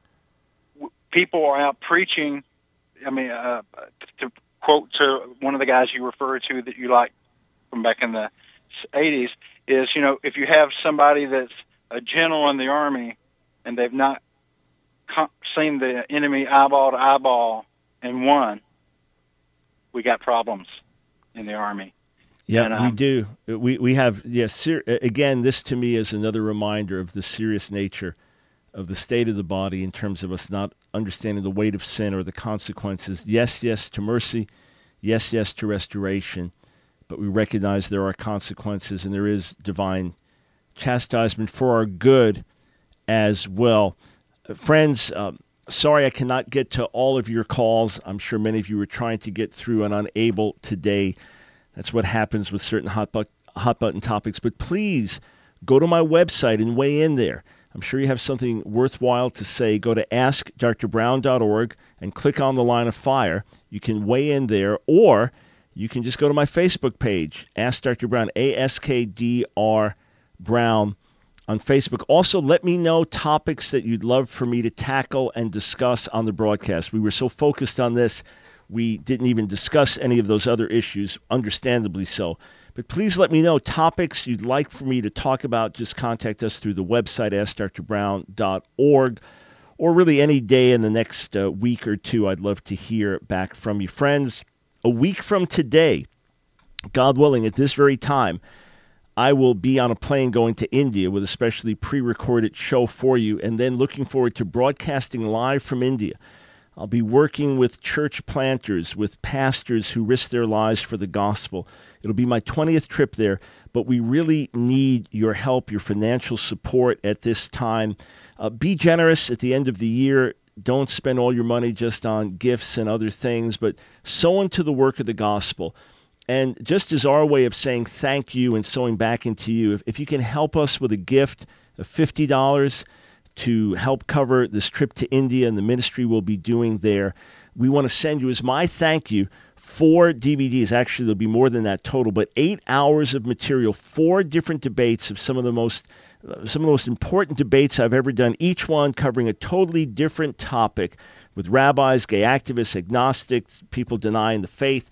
people are out preaching, I mean, to quote to one of the guys you referred to that you like from back in the 80s is, you know, if you have somebody that's a general in the Army and they've not seen the enemy eyeball to eyeball and won, we got problems in the Army. Yeah, and, we do. We have, yes. Again, this to me is another reminder of the serious nature of the state of the body in terms of us not understanding the weight of sin or the consequences. Yes, yes to mercy. Yes, yes to restoration. But we recognize there are consequences and there is divine chastisement for our good as well. Friends, sorry I cannot get to all of your calls. I'm sure many of you were trying to get through and unable today. That's what happens with certain hot button topics. But please go to my website and weigh in there. I'm sure you have something worthwhile to say. Go to askdrbrown.org and click on the line of fire. You can weigh in there, or you can just go to my Facebook page, Ask Dr. Brown, ASKDR Brown on Facebook. Also, let me know topics that you'd love for me to tackle and discuss on the broadcast. We were so focused on this, we didn't even discuss any of those other issues, understandably so. But please let me know topics you'd like for me to talk about. Just contact us through the website, AskDrBrown.org, or really any day in the next week or two. I'd love to hear back from you. Friends, a week from today, God willing, at this very time, I will be on a plane going to India with a specially pre-recorded show for you, and then looking forward to broadcasting live from India. I'll be working with church planters, with pastors who risk their lives for the gospel. It'll be my 20th trip there, but we really need your help, your financial support at this time. Be generous at the end of the year. Don't spend all your money just on gifts and other things, but sow into the work of the gospel. And just as our way of saying thank you and sowing back into you, if you can help us with a gift of $50 to help cover this trip to India and the ministry we'll be doing there, we want to send you as my thank you 4 DVDs. Actually, there'll be more than that total, but 8 hours of material, 4 different debates of some of the most important debates I've ever done, each one covering a totally different topic with rabbis, gay activists, agnostics, people denying the faith.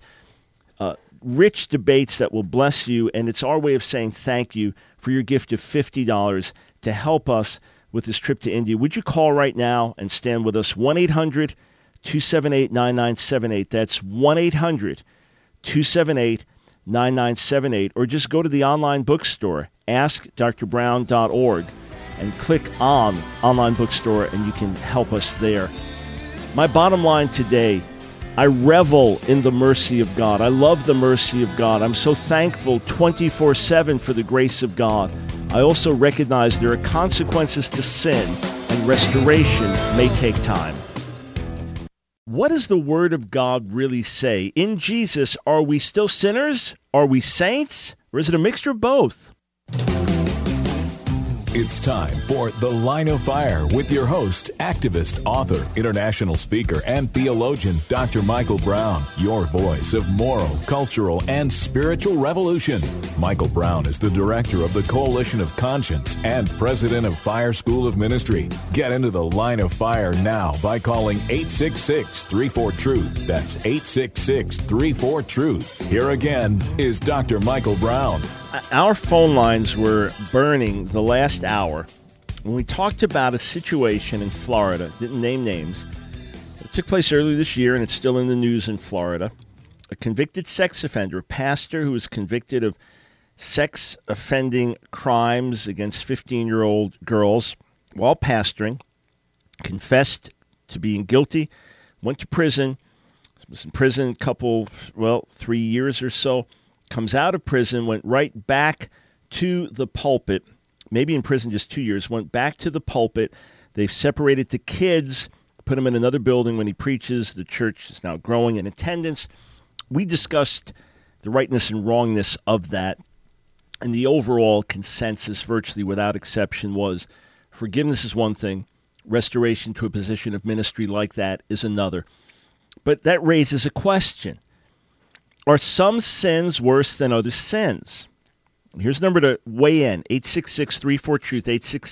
Rich debates that will bless you, and it's our way of saying thank you for your gift of $50 to help us with this trip to India. Would you call right now and stand with us? 1-800-278-9978. That's 1-800-278-9978. Or just go to the online bookstore, AskDrBrown.org, and click on online bookstore, and you can help us there. My bottom line today, I revel in the mercy of God. I love the mercy of God. I'm so thankful 24/7 for the grace of God. I also recognize there are consequences to sin, and restoration may take time. What does the Word of God really say? In Jesus, are we still sinners? Are we saints? Or is it a mixture of both? It's time for The Line of Fire with your host, activist, author, international speaker, and theologian, Dr. Michael Brown, your voice of moral, cultural, and spiritual revolution. Michael Brown is the director of the Coalition of Conscience and president of Fire School of Ministry. Get into The Line of Fire now by calling 866-34-TRUTH. That's 866-34-TRUTH. Here again is Dr. Michael Brown. Our phone lines were burning the last hour when we talked about a situation in Florida, didn't name names. It took place earlier this year, and it's still in the news in Florida. A convicted sex offender, a pastor who was convicted of sex offending crimes against 15-year-old girls while pastoring, confessed to being guilty, went to prison, was in prison 3 years or so, comes out of prison, went right back to the pulpit, maybe in prison just 2 years, went back to the pulpit. They've separated the kids, put him in another building when he preaches. The church is now growing in attendance. We discussed the rightness and wrongness of that, and the overall consensus, virtually without exception, was forgiveness is one thing, restoration to a position of ministry like that is another. But that raises a question. Are some sins worse than other sins? Here's the number to weigh in, 866-34-TRUTH,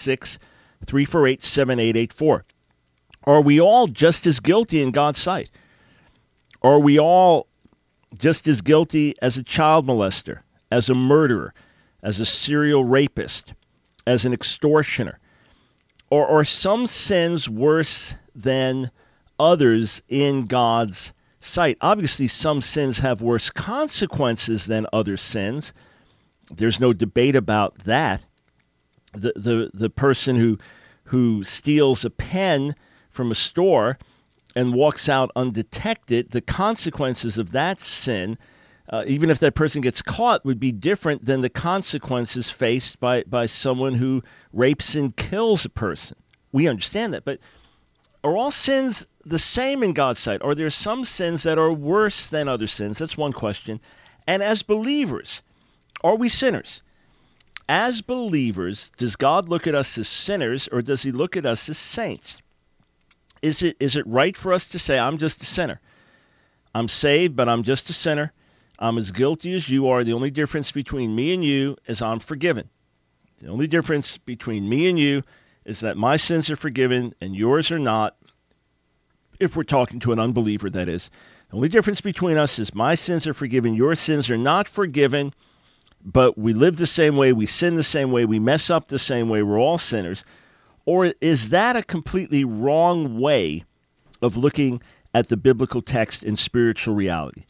866-348-7884. Are we all just as guilty in God's sight? Are we all just as guilty as a child molester, as a murderer, as a serial rapist, as an extortioner? Or are some sins worse than others in God's sight? Obviously, some sins have worse consequences than other sins. There's no debate about that. The person who steals a pen from a store and walks out undetected, the consequences of that sin, even if that person gets caught, would be different than the consequences faced by someone who rapes and kills a person. We understand that, but are all sins the same in God's sight? Are there some sins that are worse than other sins? That's one question. And as believers, are we sinners? As believers, does God look at us as sinners, or does he look at us as saints? Is it right for us to say, I'm just a sinner? I'm saved, but I'm just a sinner. I'm as guilty as you are. The only difference between me and you is I'm forgiven. The only difference between me and you is that my sins are forgiven and yours are not. If we're talking to an unbeliever, that is. The only difference between us is my sins are forgiven, your sins are not forgiven, but we live the same way, we sin the same way, we mess up the same way, we're all sinners. Or is that a completely wrong way of looking at the biblical text in spiritual reality?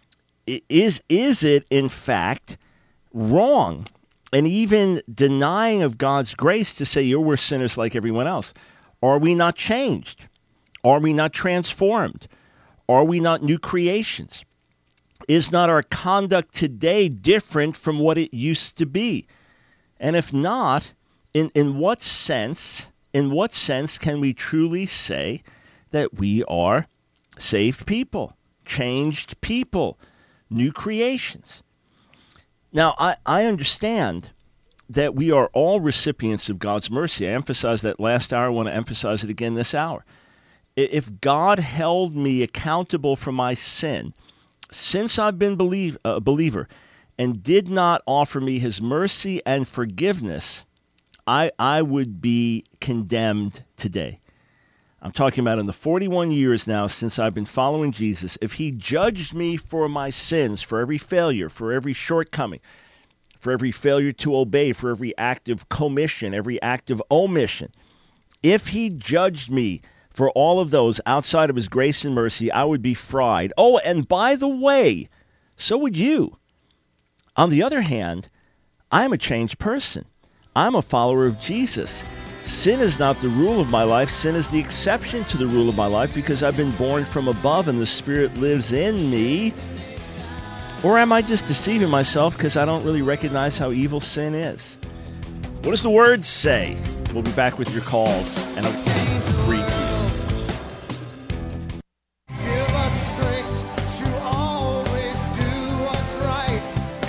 Is it, in fact, wrong and even denying of God's grace to say we're sinners like everyone else? Are we not changed? Are we not transformed? Are we not new creations? Is not our conduct today different from what it used to be? And if not, in what sense can we truly say that we are saved people, changed people, new creations? Now, I understand that we are all recipients of God's mercy. I emphasized that last hour. I want to emphasize it again this hour. If God held me accountable for my sin since I've been a believer and did not offer me his mercy and forgiveness, I would be condemned today. I'm talking about in the 41 years now since I've been following Jesus. If he judged me for my sins, for every failure, for every shortcoming, for every failure to obey, for every act of commission, every act of omission, if he judged me for all of those outside of his grace and mercy, I would be fried. Oh, and by the way, so would you. On the other hand, I'm a changed person. I'm a follower of Jesus. Sin is not the rule of my life. Sin is the exception to the rule of my life because I've been born from above and the Spirit lives in me. Or am I just deceiving myself because I don't really recognize how evil sin is? What does the Word say? We'll be back with your calls, and I'll read to you.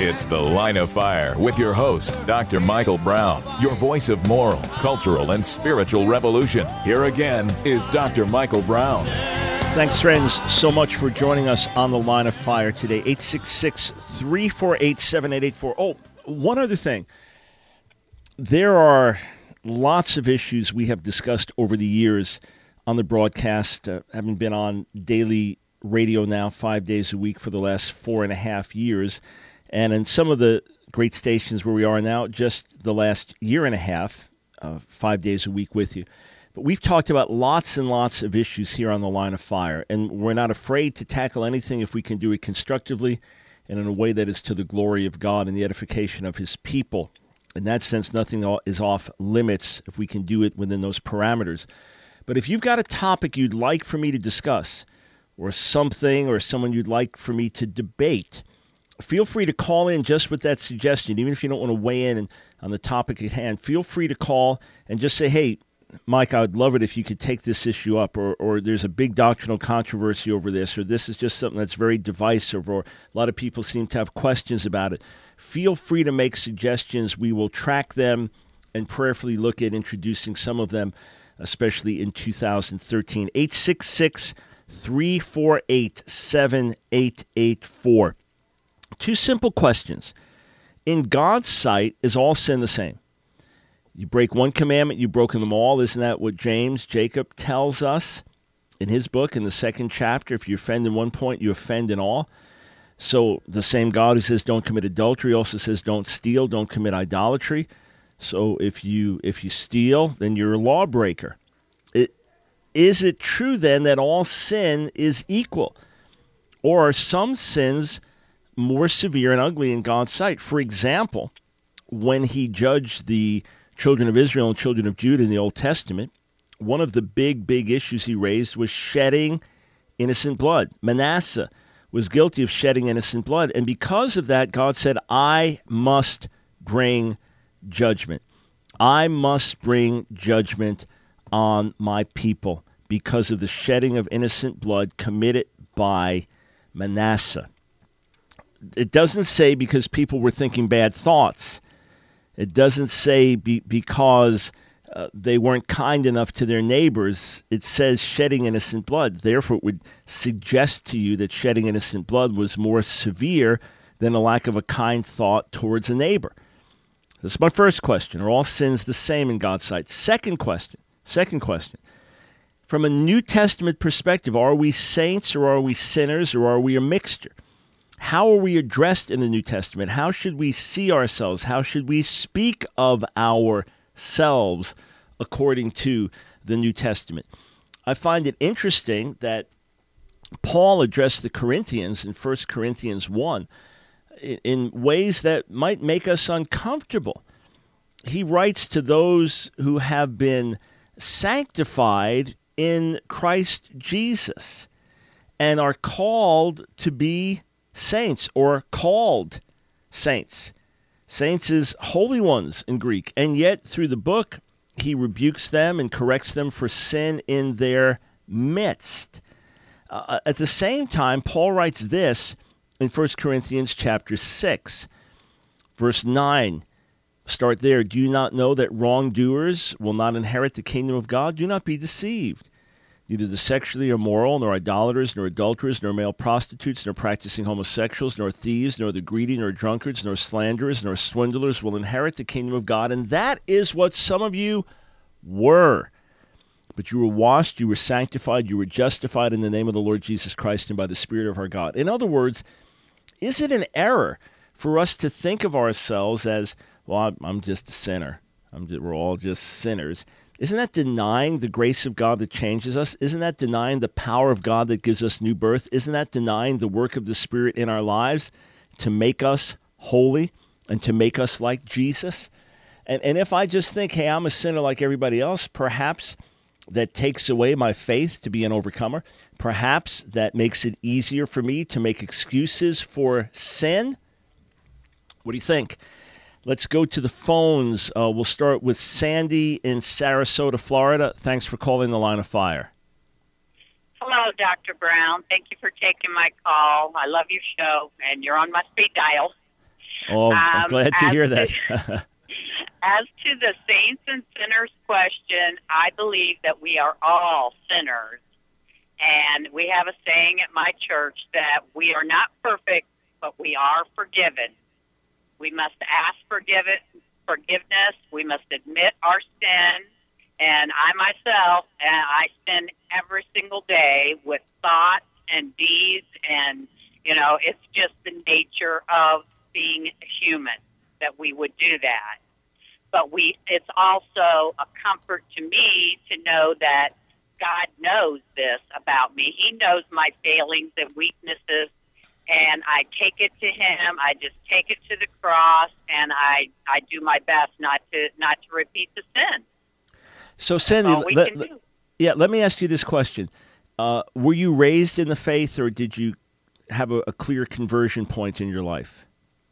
It's The Line of Fire with your host, Dr. Michael Brown, your voice of moral, cultural, and spiritual revolution. Here again is Dr. Michael Brown. Thanks, friends, so much for joining us on The Line of Fire today. 866-348-7884. Oh, one other thing. There are lots of issues we have discussed over the years on the broadcast, having been on daily radio now 5 days a week for the last 4.5 years. And in some of the great stations where we are now, just the last year and a half, 5 days a week with you. But we've talked about lots and lots of issues here on The Line of Fire, and we're not afraid to tackle anything if we can do it constructively and in a way that is to the glory of God and the edification of His people. In that sense, nothing is off limits if we can do it within those parameters. But if you've got a topic you'd like for me to discuss, or something or someone you'd like for me to debate, feel free to call in just with that suggestion. Even if you don't want to weigh in on the topic at hand, feel free to call and just say, hey, Mike, I would love it if you could take this issue up, or there's a big doctrinal controversy over this, or this is just something that's very divisive, or a lot of people seem to have questions about it. Feel free to make suggestions. We will track them and prayerfully look at introducing some of them, especially in 2013. 866-348-7884. Two simple questions. In God's sight, is all sin the same? You break one commandment, you've broken them all. Isn't that what Jacob tells us in his book in the 2nd chapter? If you offend in one point, you offend in all. So the same God who says don't commit adultery also says don't steal, don't commit idolatry. So if you steal, then you're a lawbreaker. Is it true then that all sin is equal? Or are some sins more severe and ugly in God's sight? For example, when He judged the children of Israel and children of Judah in the Old Testament, one of the big issues He raised was shedding innocent blood. Manasseh was guilty of shedding innocent blood, and because of that, God said, I must bring judgment. I must bring judgment on my people because of the shedding of innocent blood committed by Manasseh. It doesn't say because people were thinking bad thoughts. It doesn't say because they weren't kind enough to their neighbors. It says shedding innocent blood. Therefore, it would suggest to you that shedding innocent blood was more severe than a lack of a kind thought towards a neighbor. That's my first question. Are all sins the same in God's sight? Second question. From a New Testament perspective, are we saints or are we sinners or are we a mixture? How are we addressed in the New Testament? How should we see ourselves? How should we speak of ourselves according to the New Testament? I find it interesting that Paul addressed the Corinthians in 1 Corinthians 1 in ways that might make us uncomfortable. He writes to those who have been sanctified in Christ Jesus and are called to be saints or called saints. Saints is holy ones in Greek, and yet through the book he rebukes them and corrects them for sin in their midst. At the same time, Paul writes this in 1 Corinthians chapter 6, verse 9. Start there. Do you not know that wrongdoers will not inherit the kingdom of God? Do not be deceived. Neither the sexually immoral, nor idolaters, nor adulterers, nor male prostitutes, nor practicing homosexuals, nor thieves, nor the greedy, nor drunkards, nor slanderers, nor swindlers will inherit the kingdom of God. And that is what some of you were. But you were washed, you were sanctified, you were justified in the name of the Lord Jesus Christ and by the Spirit of our God. In other words, is it an error for us to think of ourselves as, well, I'm just a sinner. We're all just sinners. Isn't that denying the grace of God that changes us? Isn't that denying the power of God that gives us new birth? Isn't that denying the work of the Spirit in our lives to make us holy and to make us like Jesus? And if I just think, hey, I'm a sinner like everybody else, perhaps that takes away my faith to be an overcomer. Perhaps that makes it easier for me to make excuses for sin. What do you think? Let's go to the phones. We'll start with Sandy in Sarasota, Florida. Thanks for calling The Line of Fire. Hello, Dr. Brown. Thank you for taking my call. I love your show, and you're on my speed dial. Oh, I'm glad to hear that. As to the saints and sinners question, I believe that we are all sinners. And we have a saying at my church that we are not perfect, but we are forgiven. We must ask forgiveness. We must admit our sin. And I myself, I sin every single day with thoughts and deeds. And, you know, it's just the nature of being human that we would do that. But it's also a comfort to me to know that God knows this about me. He knows my failings and weaknesses, and I take it to Him. I just take it to the cross, and I do my best not to repeat the sin. So, Sandy, let me ask you this question: were you raised in the faith, or did you have a clear conversion point in your life?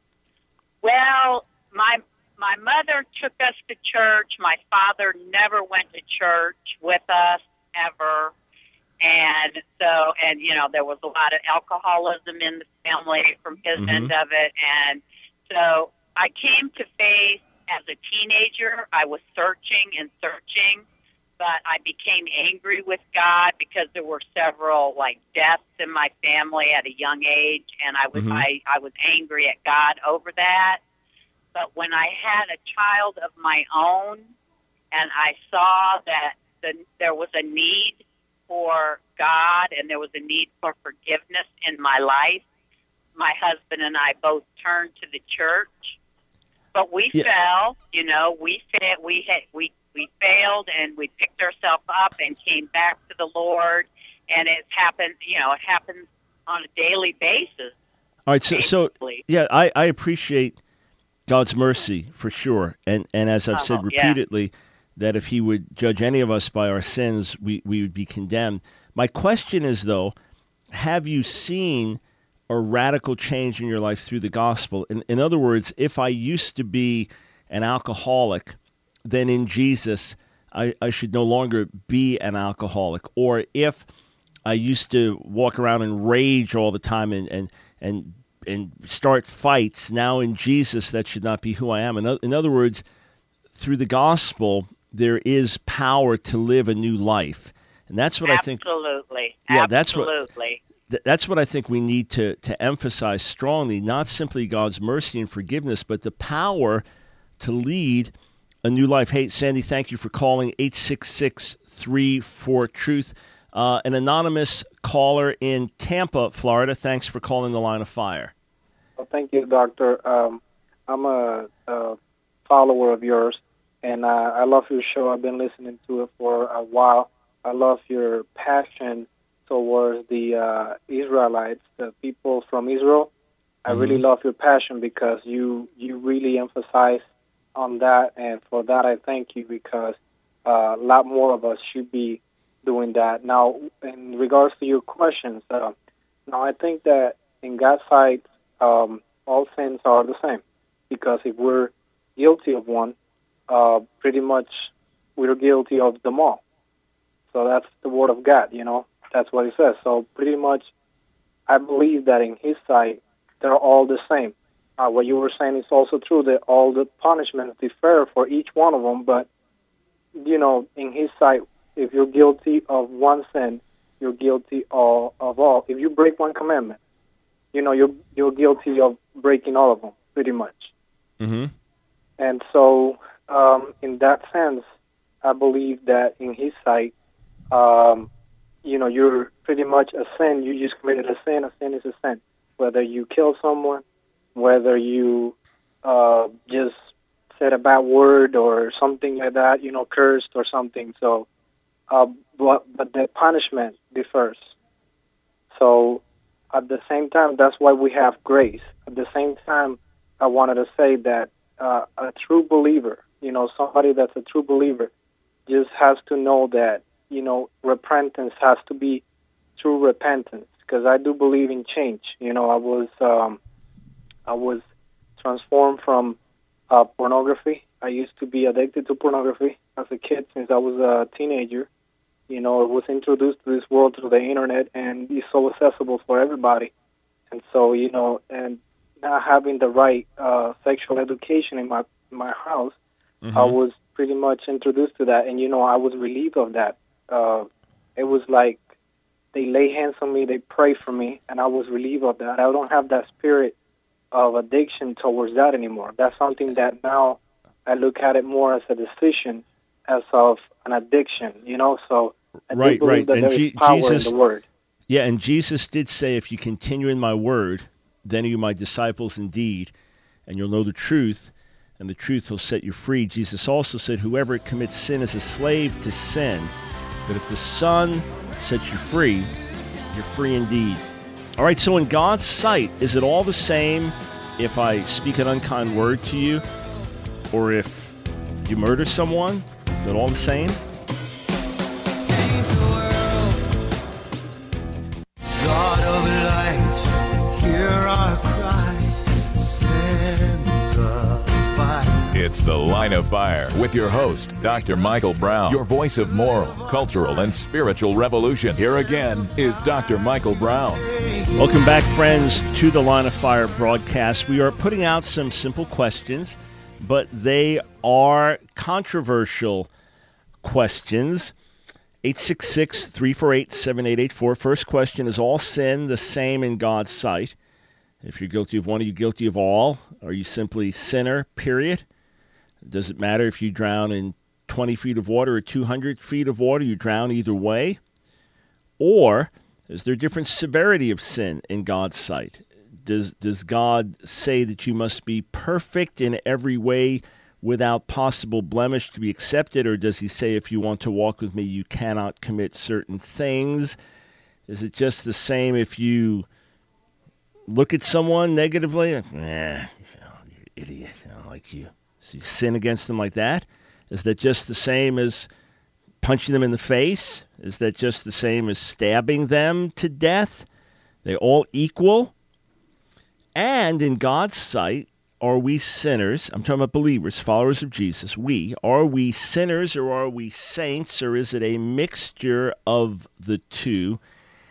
Well, my mother took us to church. My father never went to church with us ever. And so, you know, there was a lot of alcoholism in the family from his end of it. And so I came to faith as a teenager. I was searching, but I became angry with God because there were several deaths in my family at a young age, and I was angry at God over that. But when I had a child of my own, and I saw that there was a need for God and there was a need for forgiveness in my life, my husband and I both turned to the church. But we fell, you know, we failed, and we picked ourselves up and came back to the Lord. And it happens on a daily basis. All right, so yeah, I appreciate God's mercy for sure, and as I've said repeatedly, that if He would judge any of us by our sins, we would be condemned. My question is, though, have you seen a radical change in your life through the gospel? In other words, if I used to be an alcoholic, then in Jesus I should no longer be an alcoholic. Or if I used to walk around and rage all the time and start fights, now in Jesus that should not be who I am. In other words, through the gospel, there is power to live a new life. And that's what I think. Absolutely. Yeah, absolutely. That's what I think we need to emphasize strongly, not simply God's mercy and forgiveness, but the power to lead a new life. Hey, Sandy, thank you for calling 866-34-TRUTH. An anonymous caller in Tampa, Florida. Thanks for calling the Line of Fire. Well, thank you, Doctor. I'm a follower of yours, and I love your show. I've been listening to it for a while. I love your passion towards the Israelites, the people from Israel. I really love your passion because you really emphasize on that, and for that I thank you, because a lot more of us should be doing that. Now, in regards to your questions, now I think that in God's sight, all sins are the same, because if we're guilty of one, pretty much we're guilty of them all. So that's the Word of God, you know. That's what it says. So pretty much I believe that in His sight, they're all the same. What you were saying is also true, that all the punishments differ for each one of them, but, you know, in His sight, if you're guilty of one sin, you're guilty of all. If you break one commandment, you know, you're guilty of breaking all of them, pretty much. Mm-hmm. And so, in that sense, I believe that in His sight, you know, you're pretty much a sin. You just committed a sin. A sin is a sin. Whether you kill someone, whether you just said a bad word or something like that, you know, cursed or something. So, but the punishment differs. So, at the same time, that's why we have grace. At the same time, I wanted to say that a true believer, you know, somebody that's a true believer, just has to know that, you know, repentance has to be true repentance. Because I do believe in change. You know, I was transformed from pornography. I used to be addicted to pornography as a kid since I was a teenager. You know, I was introduced to this world through the internet, and it's so accessible for everybody. And so, you know, and not having the right sexual education in my house, I was pretty much introduced to that, and I was relieved of that. It was like they lay hands on me, they pray for me, and I was relieved of that. I don't have that spirit of addiction towards that anymore. That's something that now I look at it more as a decision, as of an addiction. So I do believe that there is power in the Word. Yeah, and Jesus did say, if you continue in my word, then are you my disciples indeed, and you'll know the truth, and the truth will set you free. Jesus also said, whoever commits sin is a slave to sin, but if the Son sets you free, you're free indeed. All right, so in God's sight, is it all the same if I speak an unkind word to you, or if you murder someone? Is it all the same? God of light, hear our cry, send the fire. It's The Line of Fire with your host, Dr. Michael Brown, your voice of moral, cultural, and spiritual revolution. Here again is Dr. Michael Brown. Welcome back, friends, to the Line of Fire broadcast. We are putting out some simple questions, but they are controversial questions. 866-348-7884. First question, is all sin the same in God's sight? If you're guilty of one, are you guilty of all? Are you simply sinner, period? Does it matter if you drown in 20 feet of water or 200 feet of water? You drown either way? Or is there different severity of sin in God's sight? Does God say that you must be perfect in every way without possible blemish to be accepted, or does he say if you want to walk with me, you cannot commit certain things? Is it just the same if you look at someone negatively? You idiot, I don't like you. So you sin against them like that? Is that just the same as punching them in the face? Is that just the same as stabbing them to death? They all equal? And in God's sight, are we sinners? I'm talking about believers, followers of Jesus. Are we sinners or are we saints, or is it a mixture of the two?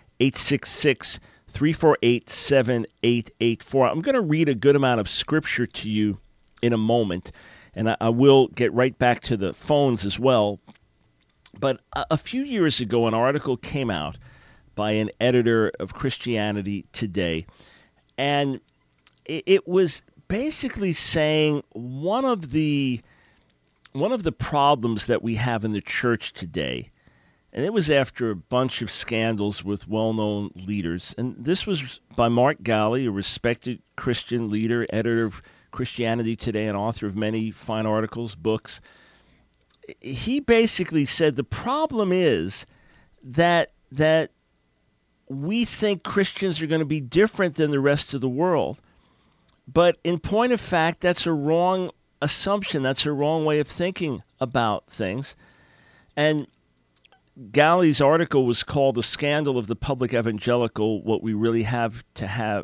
866-348-7884. I'm going to read a good amount of scripture to you in a moment, and I will get right back to the phones as well. But a few years ago, an article came out by an editor of Christianity Today, and it was basically saying one of the problems that we have in the church today, and it was after a bunch of scandals with well-known leaders, and this was by Mark Galli, a respected Christian leader, editor of Christianity Today, and author of many fine articles, books. He basically said the problem is that we think Christians are going to be different than the rest of the world. But in point of fact, that's a wrong assumption. That's a wrong way of thinking about things. And Galli's article was called "The Scandal of the Public Evangelical: What we really have to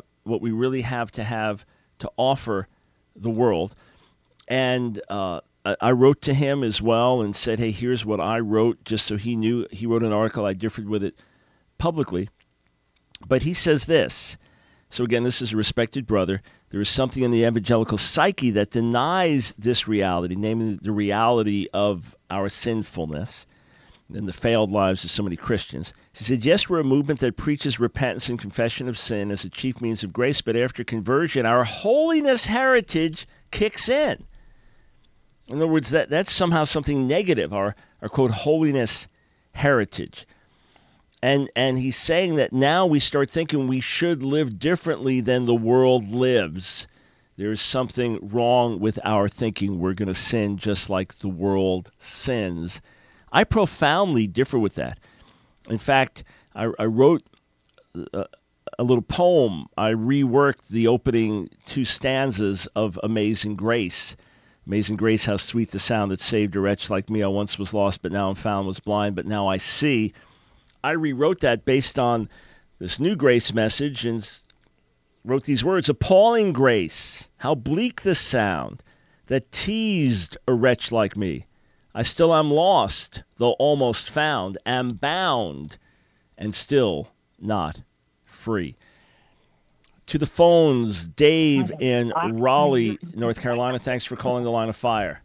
offer the world." And I wrote to him as well and said, "Hey, here's what I wrote," just so he knew. He wrote an article. I differed with it publicly. But he says this. So again, this is a respected brother. There is something in the evangelical psyche that denies this reality, namely the reality of our sinfulness and the failed lives of so many Christians. He said, yes, we're a movement that preaches repentance and confession of sin as a chief means of grace, but after conversion, our holiness heritage kicks in. In other words, that's somehow something negative, our quote, holiness heritage. And he's saying that now we start thinking we should live differently than the world lives. There is something wrong with our thinking. We're going to sin just like the world sins. I profoundly differ with that. In fact, I wrote a little poem. I reworked the opening two stanzas of Amazing Grace. Amazing grace, how sweet the sound that saved a wretch like me. I once was lost, but now I'm found, was blind, but now I see. I rewrote that based on this new grace message and wrote these words: appalling grace, how bleak the sound that teased a wretch like me. I still am lost, though almost found, am bound, and still not free. to the phones. Dave in Raleigh, North Carolina. Thanks for calling the Line of Fire.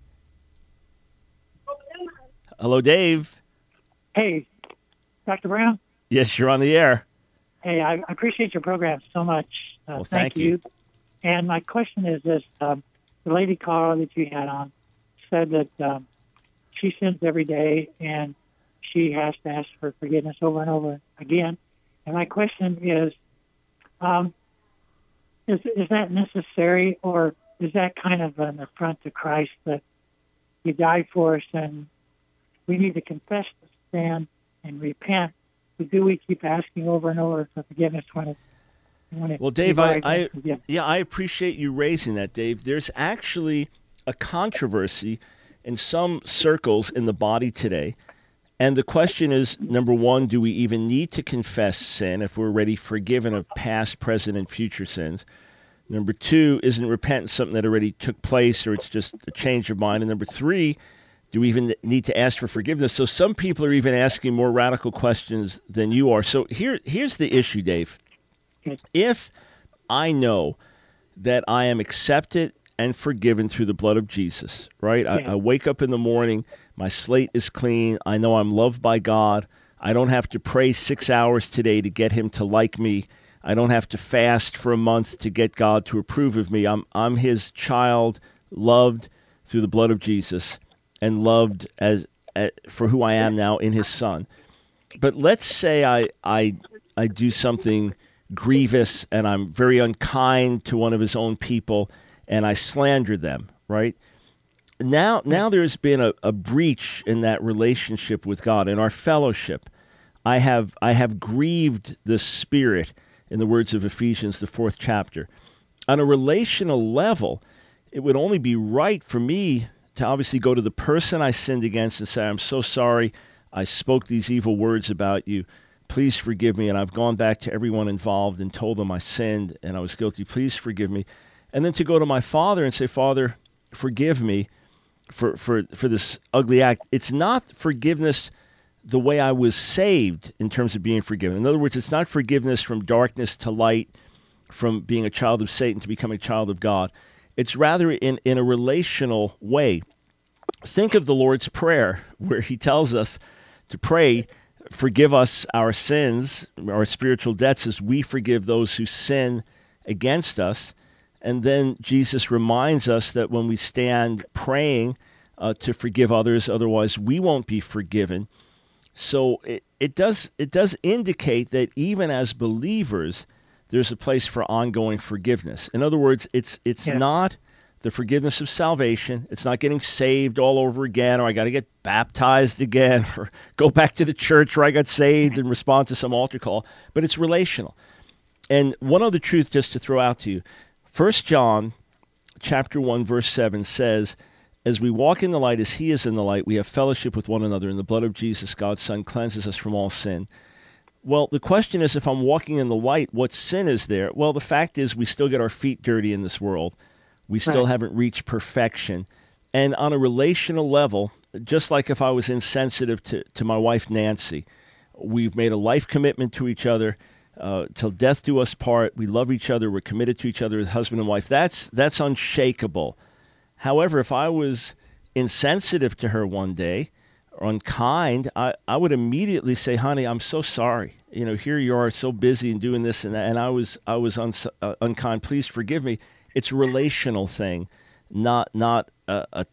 Hello, Dave. Hey, Dr. Brown. Yes, you're on the air. Hey, I appreciate your program so much. Well, thank you. And my question is this. The lady caller that you had on said that she sins every day and she has to ask for forgiveness over and over again. And my question is that necessary, or is that kind of an affront to Christ that He died for us and we need to confess the sin and repent? But do we keep asking over and over for forgiveness when it? Well, Dave, I appreciate you raising that, Dave. There's actually a controversy in some circles in the body today. And the question is, number one, do we even need to confess sin if we're already forgiven of past, present, and future sins? Number two, isn't repentance something that already took place, or it's just a change of mind? And number three, do we even need to ask for forgiveness? So some people are even asking more radical questions than you are. So here's the issue, Dave. If I know that I am accepted and forgiven through the blood of Jesus, right? I wake up in the morning, my slate is clean, I know I'm loved by God, I don't have to pray 6 hours today to get Him to like me, I don't have to fast for a month to get God to approve of me. I'm His child, loved through the blood of Jesus, and loved as for who I am now in His Son. But let's say I do something grievous and I'm very unkind to one of His own people and I slander them, right? Now there's been a breach in that relationship with God, in our fellowship. I have grieved the Spirit, in the words of Ephesians, the 4th chapter. On a relational level, it would only be right for me to obviously go to the person I sinned against and say, I'm so sorry, I spoke these evil words about you. Please forgive me. And I've gone back to everyone involved and told them I sinned and I was guilty. Please forgive me. And then to go to my Father and say, Father, forgive me for this ugly act. It's not forgiveness the way I was saved in terms of being forgiven. In other words, it's not forgiveness from darkness to light, from being a child of Satan to becoming a child of God. It's rather in a relational way. Think of the Lord's Prayer, where He tells us to pray, forgive us our sins, our spiritual debts, as we forgive those who sin against us. And then Jesus reminds us that when we stand praying to forgive others, otherwise we won't be forgiven. So it does indicate that even as believers, there's a place for ongoing forgiveness. In other words, it's not the forgiveness of salvation. It's not getting saved all over again, or I got to get baptized again, or go back to the church where I got saved and respond to some altar call. But it's relational. And one other truth just to throw out to you. 1 John chapter 1, verse 7 says, as we walk in the light as He is in the light, we have fellowship with one another, and the blood of Jesus, God's Son, cleanses us from all sin. Well, the question is, if I'm walking in the light, what sin is there? Well, the fact is we still get our feet dirty in this world. We still haven't reached perfection. And on a relational level, just like if I was insensitive to my wife, Nancy, we've made a life commitment to each other. Till death do us part. We love each other. We're committed to each other as husband and wife. That's unshakable. However, if I was insensitive to her one day, or unkind, I would immediately say, honey, I'm so sorry. Here you are, so busy and doing this and that, and I was unkind. Please forgive me. It's a relational thing, not a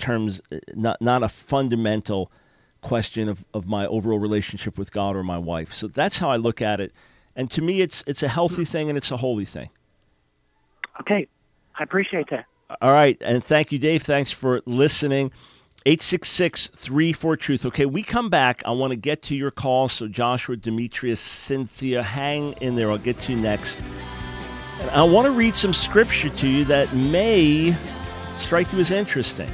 fundamental question of my overall relationship with God or my wife. So that's how I look at it. And to me, it's a healthy thing and it's a holy thing. Okay. I appreciate that. All right. And thank you, Dave. Thanks for listening. 866-34-TRUTH. Okay, we come back. I want to get to your call. So Joshua, Demetrius, Cynthia, hang in there. I'll get to you next. And I want to read some scripture to you that may strike you as interesting.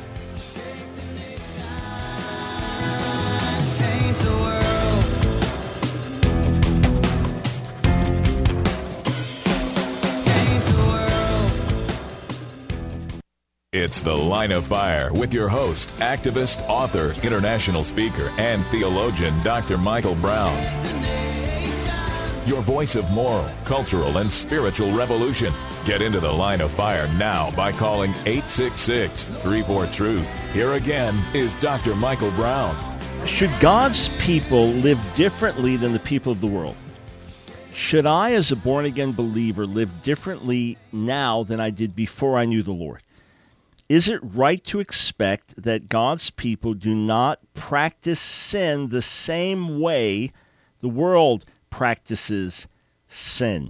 It's The Line of Fire with your host, activist, author, international speaker, and theologian, Dr. Michael Brown. your voice of moral, cultural, and spiritual revolution. Get into the Line of Fire now by calling 866-34-TRUTH. Here again is Dr. Michael Brown. Should God's people live differently than the people of the world? Should I, as a born-again believer, live differently now than I did before I knew the Lord? Is it right to expect that God's people do not practice sin the same way the world practices sin?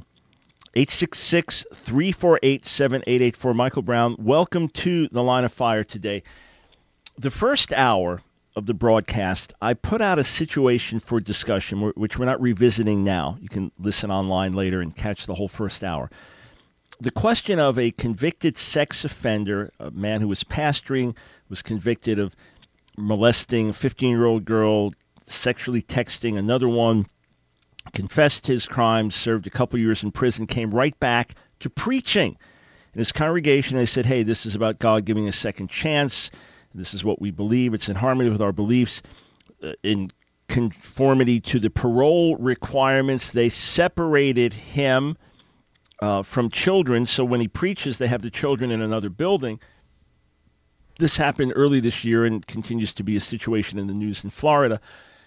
866-348-7884. Michael Brown, welcome to the Line of Fire today. The first hour of the broadcast, I put out a situation for discussion, which we're not revisiting now. You can listen online later and catch the whole first hour. The question of a convicted sex offender, a man who was pastoring, was convicted of molesting a 15-year-old girl, sexually texting another one, confessed his crimes, served a couple years in prison, came right back to preaching. In his congregation, they said, hey, this is about God giving a second chance. This is what we believe. It's in harmony with our beliefs. In conformity to the parole requirements, they separated him from children. So when he preaches, they have the children in another building. This happened early this year and continues to be a situation in the news in Florida.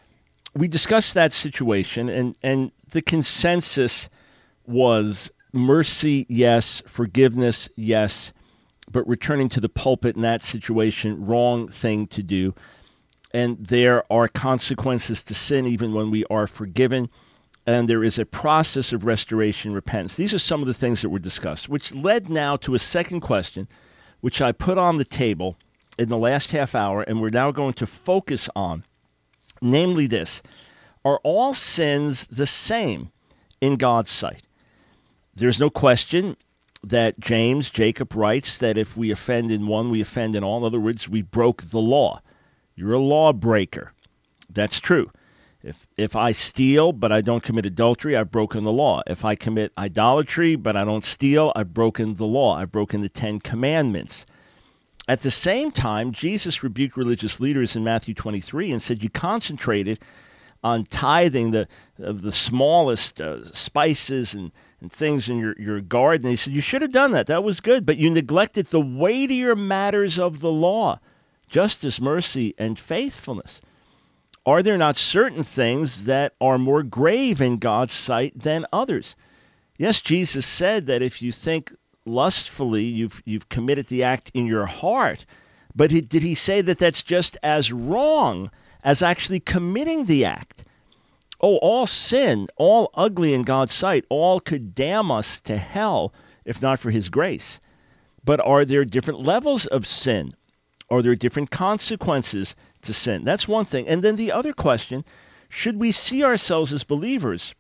We discussed that situation, and the consensus was mercy, yes, forgiveness, yes, but returning to the pulpit in that situation, wrong thing to do. And there are consequences to sin even when we are forgiven. And there is a process of restoration, repentance. These are some of the things that were discussed, which led now to a second question, which I put on the table in the last half hour, and we're now going to focus on, namely this: are all sins the same in God's sight? There's no question that Jacob writes that if we offend in one, we offend in all. In other words, we broke the law. You're a lawbreaker. That's true. If I steal but I don't commit adultery, I've broken the law. If I commit idolatry but I don't steal, I've broken the law. I've broken the 10 Commandments. At the same time, Jesus rebuked religious leaders in Matthew 23 and said you concentrated on tithing the smallest spices and things in your garden. He said you should have done that. That was good. But you neglected the weightier matters of the law, justice, mercy, and faithfulness. Are there not certain things that are more grave in God's sight than others? Yes, Jesus said that if you think lustfully, you've committed the act in your heart. But did he say that that's just as wrong as actually committing the act? Oh, all sin, all ugly in God's sight, all could damn us to hell if not for his grace. But are there different levels of sin? Are there different consequences to sin? That's one thing. And then the other question, should we see ourselves as believers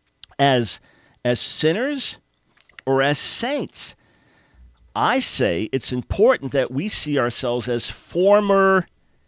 as sinners or as saints? I say it's important that we see ourselves as former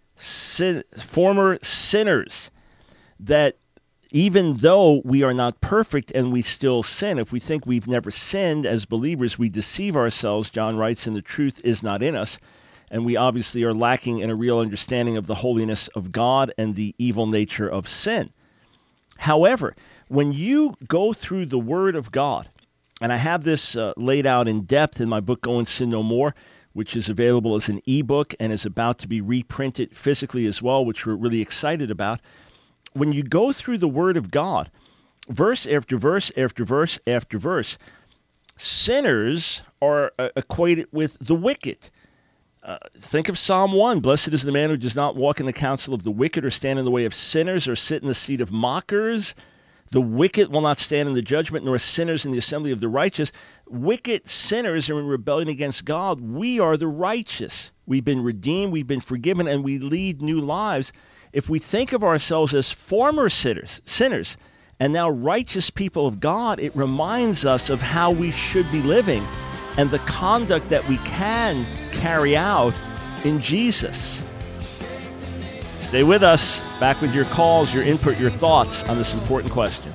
sinners, that even though we are not perfect and we still sin, if we think we've never sinned as believers, we deceive ourselves. John writes, and the truth is not in us. And we obviously are lacking in a real understanding of the holiness of God and the evil nature of sin. However, when you go through the Word of God, and I have this laid out in depth in my book, Go and Sin No More, which is available as an ebook and is about to be reprinted physically as well, which we're really excited about. When you go through the Word of God, verse after verse after verse after verse, sinners are equated with the wicked. Think of Psalm 1. Blessed is the man who does not walk in the counsel of the wicked or stand in the way of sinners or sit in the seat of mockers. The wicked will not stand in the judgment, nor sinners in the assembly of the righteous. Wicked sinners are in rebellion against God. We are the righteous. We've been redeemed, we've been forgiven, and we lead new lives. If we think of ourselves as former sinners, and now righteous people of God, it reminds us of how we should be living and the conduct that we can carry out in Jesus. Stay with us. Back with your calls, your input, your thoughts on this important question.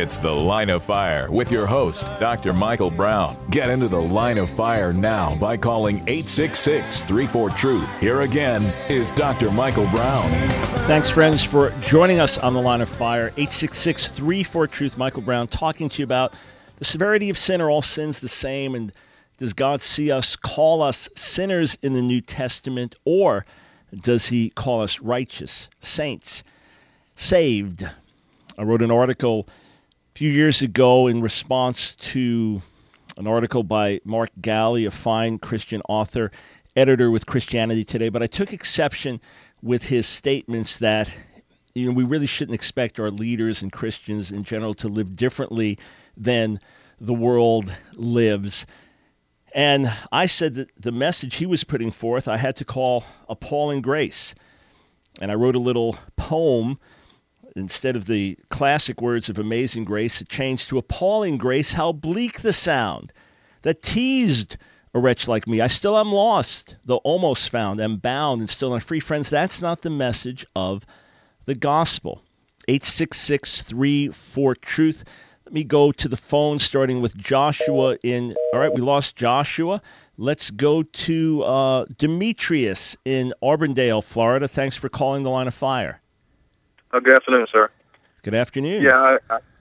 It's The Line of Fire with your host, Dr. Michael Brown. Get into The Line of Fire now by calling 866-34-TRUTH. Here again is Dr. Michael Brown. Thanks, friends, for joining us on The Line of Fire. 866-34-TRUTH. Michael Brown talking to you about the severity of sin. Are all sins the same? And does God see us, call us sinners in the New Testament, or does he call us righteous, saints, saved? I wrote an article a few years ago in response to an article by Mark Galli, a fine Christian author, editor with Christianity Today, but I took exception with his statements that we really shouldn't expect our leaders and Christians in general to live differently than the world lives. And I said that the message he was putting forth I had to call Appalling Grace. And I wrote a little poem. Instead of the classic words of Amazing Grace, it changed to Appalling Grace, how bleak the sound that teased a wretch like me. I still am lost, though almost found, am bound and still not free. Friends, that's not the message of the gospel. 866-34-TRUTH. Let me go to the phone, starting with Joshua in... All right, we lost Joshua. Let's go to Demetrius in Auburndale, Florida. Thanks for calling The Line of Fire. Good afternoon, sir. Good afternoon. Yeah,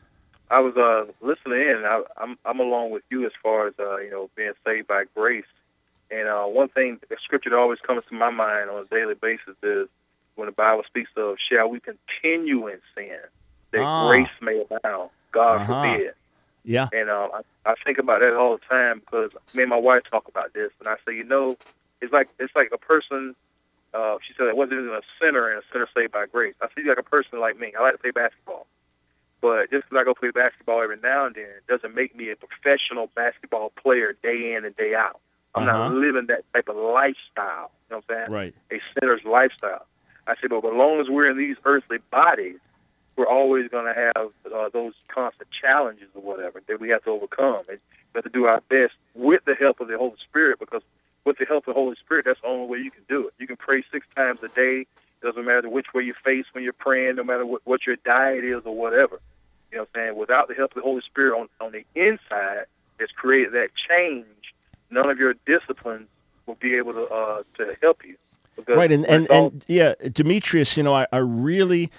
I was listening in. I'm along with you as far as being saved by grace. And one thing, the scripture that always comes to my mind on a daily basis is when the Bible speaks of, shall we continue in sin, that grace may abound? God forbid. Yeah. And I think about that all the time because me and my wife talk about this, and I say, it's like a person. She said, I wasn't a sinner and a sinner saved by grace. I see like a person like me. I like to play basketball. But just because I go play basketball every now and then doesn't make me a professional basketball player day in and day out. I'm not living that type of lifestyle. You know what I'm saying? Right. A sinner's lifestyle. I say, but as long as we're in these earthly bodies, we're always going to have those constant challenges or whatever that we have to overcome. And we have to do our best with the help of the Holy Spirit because with the help of the Holy Spirit, that's the only way you can do it. You can pray 6 times a day. It doesn't matter which way you face when you're praying, no matter what your diet is or whatever. You know what I'm saying? Without the help of the Holy Spirit on the inside that's created that change, none of your disciplines will be able to help you. Right, and yeah, Demetrius, I really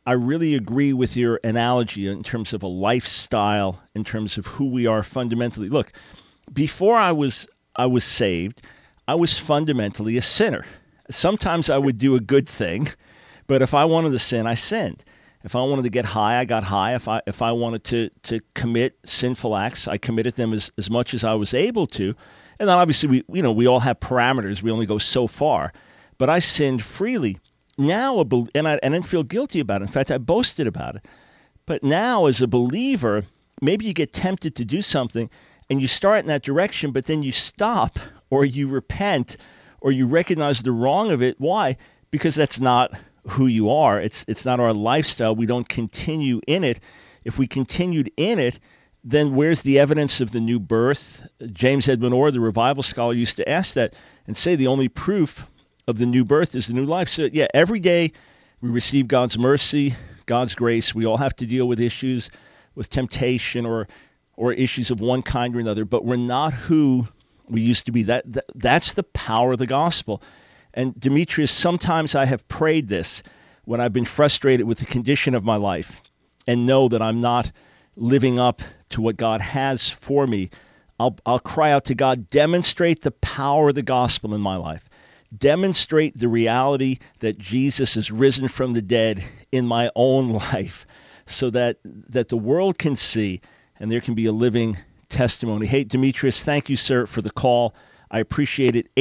agree with your analogy in terms of a lifestyle, in terms of who we are fundamentally. Look, before I was saved, I was fundamentally a sinner. Sometimes I would do a good thing, but if I wanted to sin, I sinned. If I wanted to get high, I got high. If I wanted to commit sinful acts, I committed them as much as I was able to. And then obviously we all have parameters. We only go so far. But I sinned freely. Now, and I didn't feel guilty about it. In fact, I boasted about it. But now, as a believer, maybe you get tempted to do something, and you start in that direction, but then you stop, or you repent, or you recognize the wrong of it. Why? Because that's not who you are. It's not our lifestyle. We don't continue in it. If we continued in it, then where's the evidence of the new birth? James Edwin Orr, the revival scholar, used to ask that and say the only proof of the new birth is the new life. So yeah, every day we receive God's mercy, God's grace. We all have to deal with issues, with temptation or issues of one kind or another, but we're not who we used to be. That's the power of the gospel. And Demetrius, sometimes I have prayed this when I've been frustrated with the condition of my life and know that I'm not living up to what God has for me. I'll cry out to God, demonstrate the power of the gospel in my life. Demonstrate the reality that Jesus is risen from the dead in my own life so that the world can see and there can be a living testimony. Hey, Demetrius, thank you, sir, for the call. I appreciate it.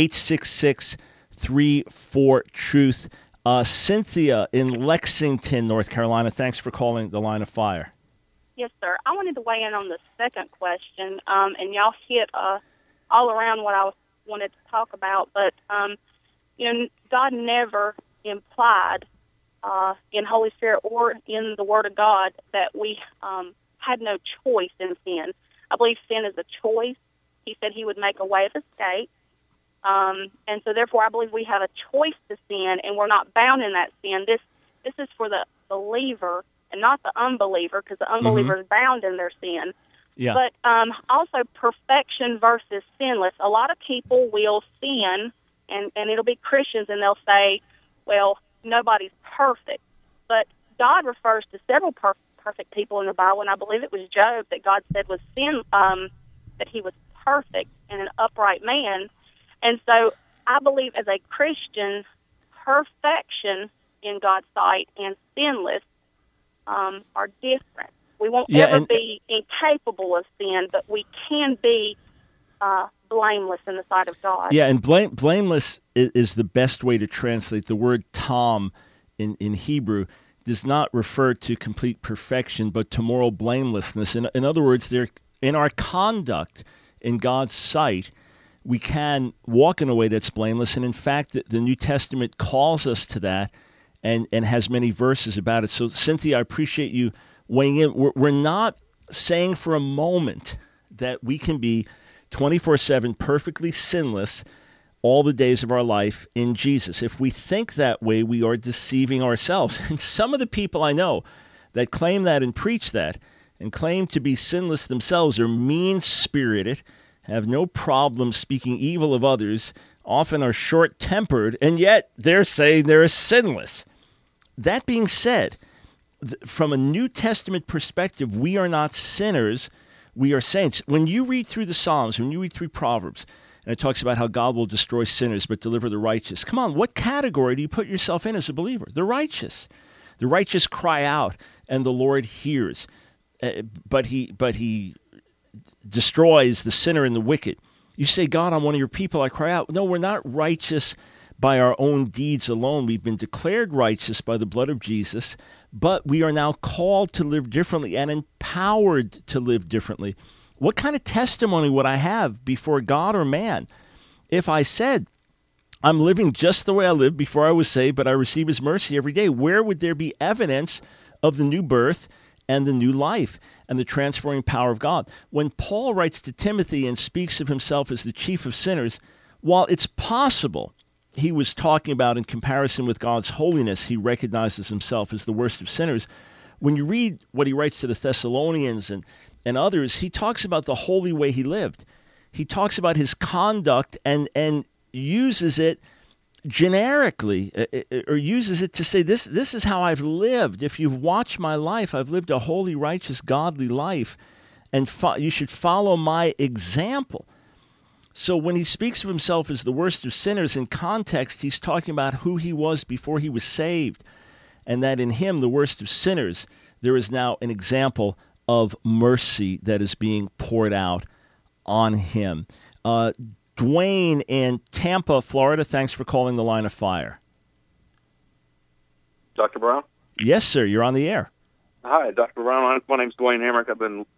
866-34-TRUTH. Cynthia in Lexington, North Carolina, thanks for calling The Line of Fire. Yes, sir. I wanted to weigh in on the second question, and y'all hit all around what I wanted to talk about, but God never implied in Holy Spirit or in the Word of God that we had no choice in sin. I believe sin is a choice. He said he would make a way of escape. And so therefore I believe we have a choice to sin, and we're not bound in that sin. This is for the believer and not the unbeliever, because the unbeliever is bound in their sin. Yeah. But also perfection versus sinless. A lot of people will sin, and it'll be Christians, and they'll say, well, nobody's perfect. But God refers to several perfect people in the Bible, and I believe it was Job that God said was that he was perfect and an upright man. And so I believe as a Christian, perfection in God's sight and sinless are different. We won't ever be incapable of sin, but we can be blameless in the sight of God. Yeah, and blameless is the best way to translate. The word tam in Hebrew does not refer to complete perfection, but to moral blamelessness. In other words, in our conduct in God's sight, we can walk in a way that's blameless. And in fact, the New Testament calls us to that and has many verses about it. So, Cynthia, I appreciate you weighing in. We're not saying for a moment that we can be 24/7 perfectly sinless all the days of our life in Jesus. If we think that way, we are deceiving ourselves. And some of the people I know that claim that and preach that and claim to be sinless themselves are mean-spirited, have no problem speaking evil of others, often are short-tempered, and yet they're saying they're sinless. That being said, from a New Testament perspective, we are not sinners, we are saints. When you read through the Psalms, when you read through Proverbs, and it talks about how God will destroy sinners but deliver the righteous, come on, what category do you put yourself in as a believer? The righteous. The righteous cry out, and the Lord hears, but he destroys the sinner and the wicked. You say, God, I'm one of your people, I cry out. No, we're not righteous by our own deeds alone. We've been declared righteous by the blood of Jesus, but we are now called to live differently and empowered to live differently. What kind of testimony would I have before God or man if I said, I'm living just the way I lived before I was saved, but I receive his mercy every day? Where would there be evidence of the new birth and the new life and the transforming power of God? When Paul writes to Timothy and speaks of himself as the chief of sinners, while it's possible he was talking about in comparison with God's holiness, he recognizes himself as the worst of sinners. When you read what he writes to the Thessalonians and others, he talks about the holy way he lived. He talks about his conduct and uses it generically, or uses it to say, this is how I've lived. If you've watched my life, I've lived a holy, righteous, godly life, and you should follow my example. So when he speaks of himself as the worst of sinners, in context, he's talking about who he was before he was saved, and that in him, the worst of sinners, there is now an example of mercy that is being poured out on him. Dwayne in Tampa, Florida, thanks for calling the Line of Fire. Dr. Brown? Yes, sir. You're on the air. Hi, Dr. Brown. My name's Dwayne Hamrick. I've been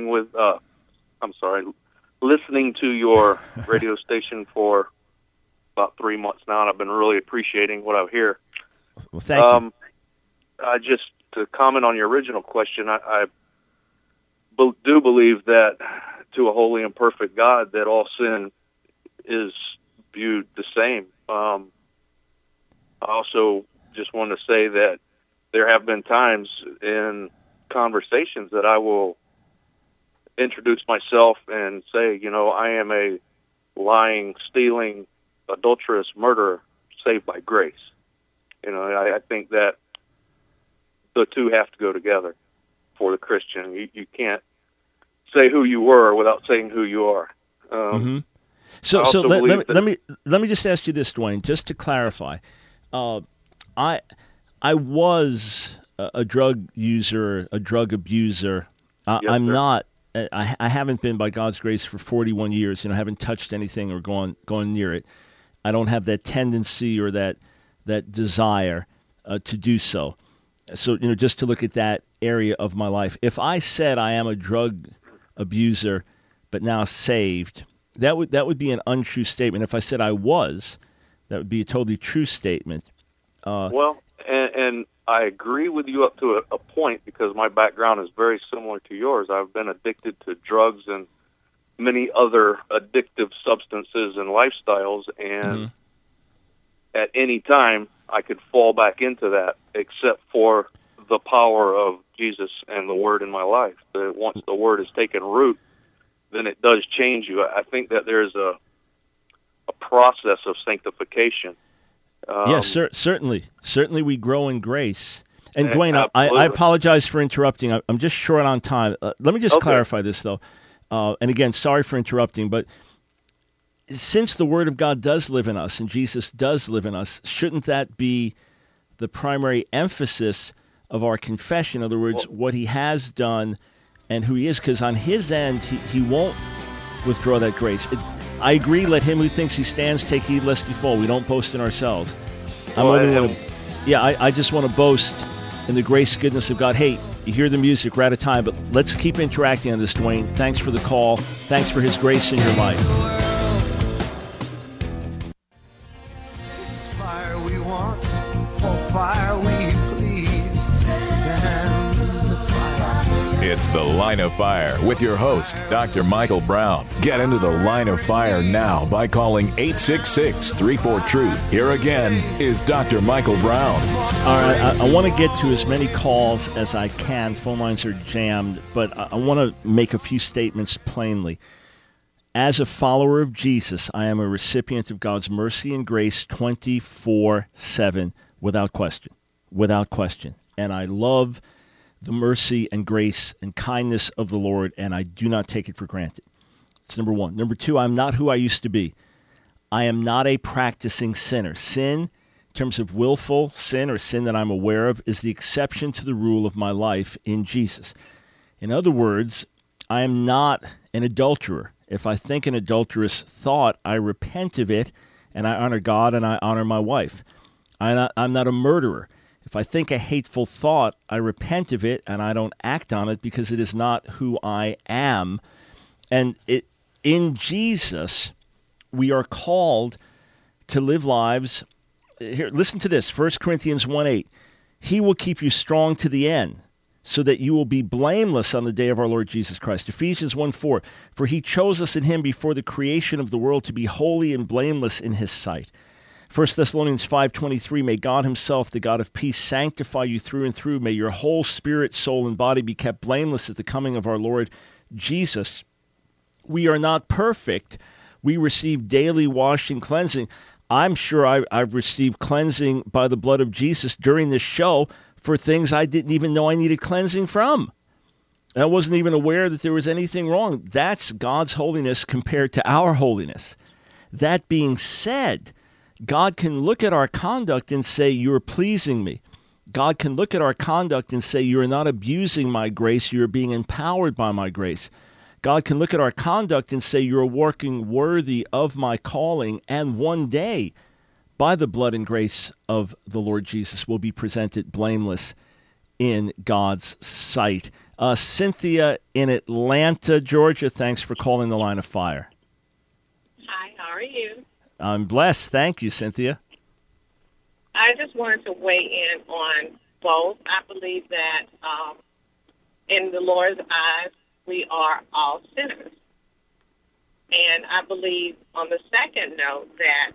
listening to your radio station for about 3 months now, and I've been really appreciating what I hear. Well, thank you. Just to comment on your original question, I do believe that to a holy and perfect God that all sin is viewed the same. I also just want to say that there have been times in conversations that I will introduce myself and say, I am a lying, stealing, adulterous murderer saved by grace. I think that the two have to go together for the Christian. You can't say who you were without saying who you are. So let me just ask you this, Dwayne, just to clarify. I was a drug user, a drug abuser. Yes, I'm sir. not. I haven't been, by God's grace, for 41 years. I haven't touched anything or gone near it. I don't have that tendency or that desire to do so. So just to look at that area of my life. If I said I am a drug abuser, but now saved, that would be an untrue statement. If I said I was, that would be a totally true statement. And I agree with you up to a point, because my background is very similar to yours. I've been addicted to drugs and many other addictive substances and lifestyles, and at any time I could fall back into that, except for the power of Jesus and the Word in my life. That once the Word has taken root, then it does change you. I think that there's a process of sanctification. Yes, certainly. Certainly we grow in grace. And Dwayne, absolutely. I apologize for interrupting. I'm just short on time. Let me just clarify this, though. And again, sorry for interrupting, but since the Word of God does live in us and Jesus does live in us, shouldn't that be the primary emphasis of our confession? In other words, what he has done and who he is, because on his end, he won't withdraw that grace. I agree, let him who thinks he stands take heed lest he fall. We don't boast in ourselves. I just want to boast in the grace, goodness of God. Hey, you hear the music, we're out of time, but let's keep interacting on this, Dwayne. Thanks for the call. Thanks for his grace in your life. It's fire we want, for fire we plead. Stand in the fire. It's The Line of Fire with your host, Dr. Michael Brown. Get into the Line of Fire now by calling 866-34-TRUTH. Here again is Dr. Michael Brown. All right, I want to get to as many calls as I can. Phone lines are jammed, but I want to make a few statements plainly. As a follower of Jesus, I am a recipient of God's mercy and grace 24/7, without question. Without question. And I love the mercy and grace and kindness of the Lord, and I do not take it for granted. That's number one. Number two, I'm not who I used to be. I am not a practicing sinner. Sin, in terms of willful sin or sin that I'm aware of, is the exception to the rule of my life in Jesus. In other words, I am not an adulterer. If I think an adulterous thought, I repent of it, and I honor God and I honor my wife. I'm not a murderer. If I think a hateful thought, I repent of it, and I don't act on it because it is not who I am. And in Jesus, we are called to live lives. Here, listen to this, 1 Corinthians 1:8. He will keep you strong to the end, so that you will be blameless on the day of our Lord Jesus Christ. Ephesians 1:4. For he chose us in him before the creation of the world to be holy and blameless in his sight. 1 Thessalonians 5:23, may God himself, the God of peace, sanctify you through and through. May your whole spirit, soul, and body be kept blameless at the coming of our Lord Jesus. We are not perfect. We receive daily washing, cleansing. I'm sure I've received cleansing by the blood of Jesus during this show for things I didn't even know I needed cleansing from. I wasn't even aware that there was anything wrong. That's God's holiness compared to our holiness. That being said, God can look at our conduct and say, you're pleasing me. God can look at our conduct and say, you're not abusing my grace, you're being empowered by my grace. God can look at our conduct and say, you're working worthy of my calling, and one day, by the blood and grace of the Lord Jesus, will be presented blameless in God's sight. Cynthia in Atlanta, Georgia, thanks for calling the Line of Fire. Hi, how are you? I'm blessed. Thank you, Cynthia. I just wanted to weigh in on both. I believe that in the Lord's eyes, we are all sinners. And I believe on the second note that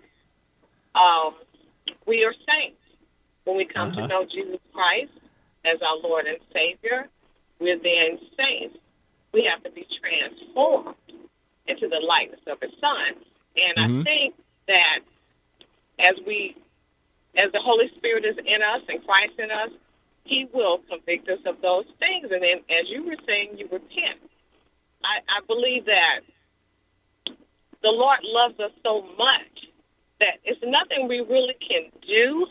we are saints. When we come to know Jesus Christ as our Lord and Savior, we're then saints. We have to be transformed into the likeness of His Son. And I think that as the Holy Spirit is in us and Christ in us, He will convict us of those things. And then, as you were saying, you repent. I believe that the Lord loves us so much that it's nothing we really can do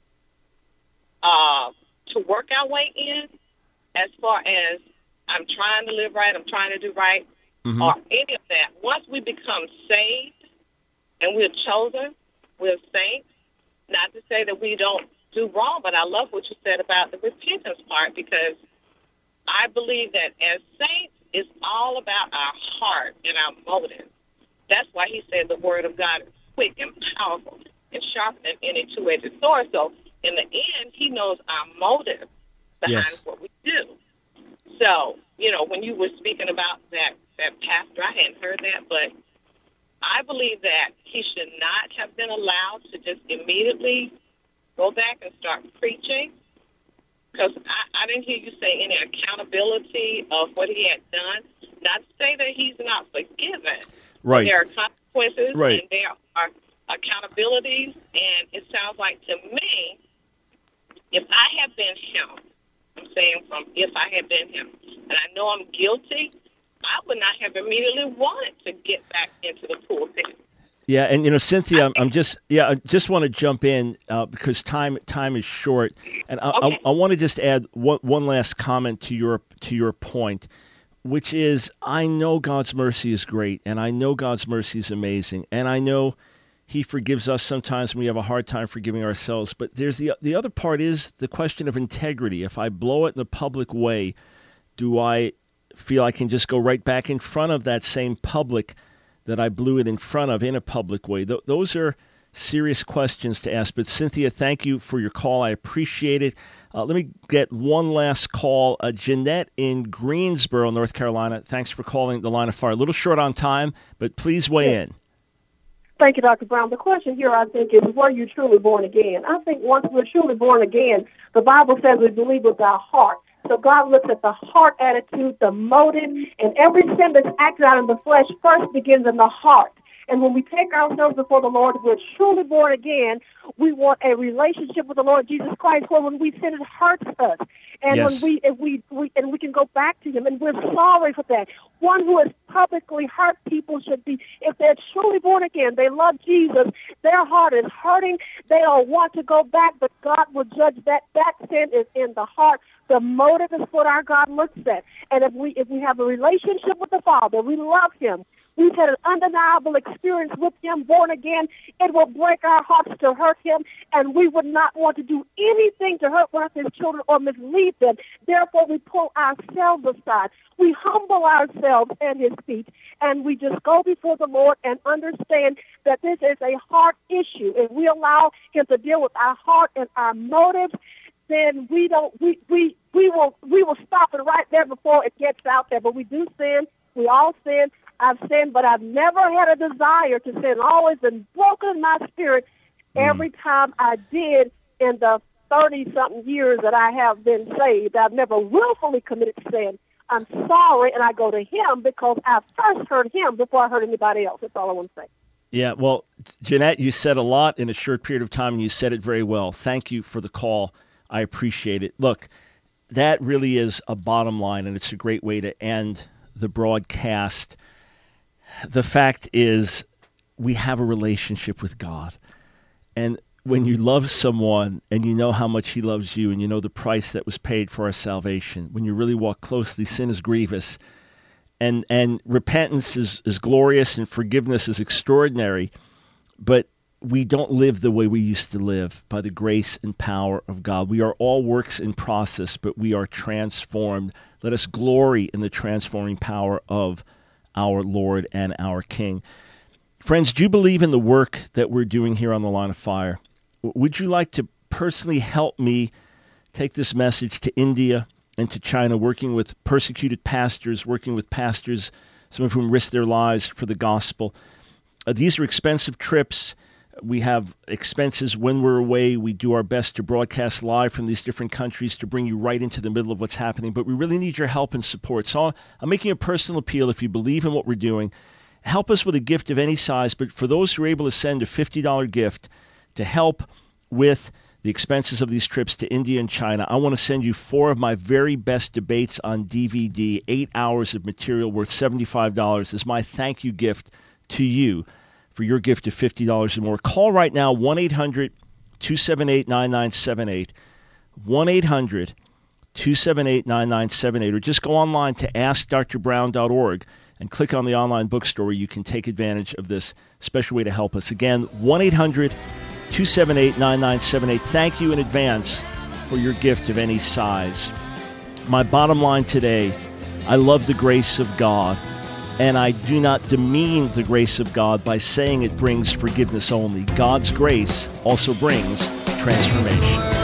to work our way in, as far as I'm trying to live right, I'm trying to do right, or any of that. Once we become saved and we're chosen, we're saints. Not to say that we don't do wrong, but I love what you said about the repentance part, because I believe that as saints, it's all about our heart and our motive. That's why He said the Word of God is quick and powerful and sharper than any two-edged sword. So in the end, He knows our motive behind what we do. So, when you were speaking about that pastor, I hadn't heard that, but I believe that he should not have been allowed to just immediately go back and start preaching because I didn't hear you say any accountability of what he had done. Not to say that he's not forgiven. Right. There are consequences, Right. and there are accountabilities, and it sounds like to me, if I had been him, I'm saying if I had been him, and I know I'm guilty, I would not have immediately wanted to get back into the pulpit. Yeah, and Cynthia, I just want to jump in because time is short, and I want to just add one last comment to your point, which is I know God's mercy is great, and I know God's mercy is amazing, and I know He forgives us sometimes when we have a hard time forgiving ourselves. But there's the other part is the question of integrity. If I blow it in a public way, do I feel I can just go right back in front of that same public that I blew it in front of in a public way? Those are serious questions to ask. But Cynthia, thank you for your call. I appreciate it. Let me get one last call. Jeanette in Greensboro, North Carolina. Thanks for calling the Line of Fire. A little short on time, but please weigh in. Thank you, Dr. Brown. The question here, I think, is were you truly born again? I think once we're truly born again, the Bible says we believe with our heart. So God looks at the heart attitude, the motive, and every sin that's acted out in the flesh first begins in the heart. And when we take ourselves before the Lord, we're truly born again. We want a relationship with the Lord Jesus Christ, where when we sin, it hurts us. And yes. when we can go back to Him, and we're sorry for that. One who has publicly hurt people should be, if they're truly born again, they love Jesus, their heart is hurting, they don't want to go back, but God will judge that. That sin is in the heart. The motive is what our God looks at. And if we have a relationship with the Father, we love Him, we've had an undeniable experience with Him, born again, it will break our hearts to hurt Him, and we would not want to do anything to hurt one of His children or mislead them. Therefore, we pull ourselves aside. We humble ourselves at His feet, and we just go before the Lord and understand that this is a heart issue. If we allow Him to deal with our heart and our motives, then we will stop it right there before it gets out there. But we do sin. We all sin. I've sinned, but I've never had a desire to sin. Always been broken in my spirit every time I did in the 30-something years that I have been saved. I've never willfully committed sin. I'm sorry, and I go to Him because I first heard Him before I heard anybody else. That's all I want to say. Yeah, well, Jeanette, you said a lot in a short period of time, and you said it very well. Thank you for the call. I appreciate it. Look, that really is a bottom line, and it's a great way to end the broadcast. The fact is, we have a relationship with God. And when you love someone and you know how much He loves you and you know the price that was paid for our salvation, when you really walk closely, sin is grievous. And repentance is glorious and forgiveness is extraordinary. But we don't live the way we used to live by the grace and power of God. We are all works in process, but we are transformed. Let us glory in the transforming power of our Lord and our King. Friends, do you believe in the work that we're doing here on the Line of Fire? Would you like to personally help me take this message to India and to China, working with persecuted pastors, working with pastors, some of whom risked their lives for the gospel? These are expensive trips. We have expenses when we're away. We do our best to broadcast live from these different countries to bring you right into the middle of what's happening. But we really need your help and support. So I'm making a personal appeal. If you believe in what we're doing, help us with a gift of any size. But for those who are able to send a $50 gift to help with the expenses of these trips to India and China, I want to send you 4 of my very best debates on DVD, 8 hours of material worth $75 as my thank you gift to you for your gift of $50 or more. Call right now, 1-800-278-9978, 1-800-278-9978, or just go online to askdrbrown.org and click on the online bookstore where you can take advantage of this special way to help us. Again, 1-800-278-9978. Thank you in advance for your gift of any size. My bottom line today, I love the grace of God. And I do not demean the grace of God by saying it brings forgiveness only. God's grace also brings transformation.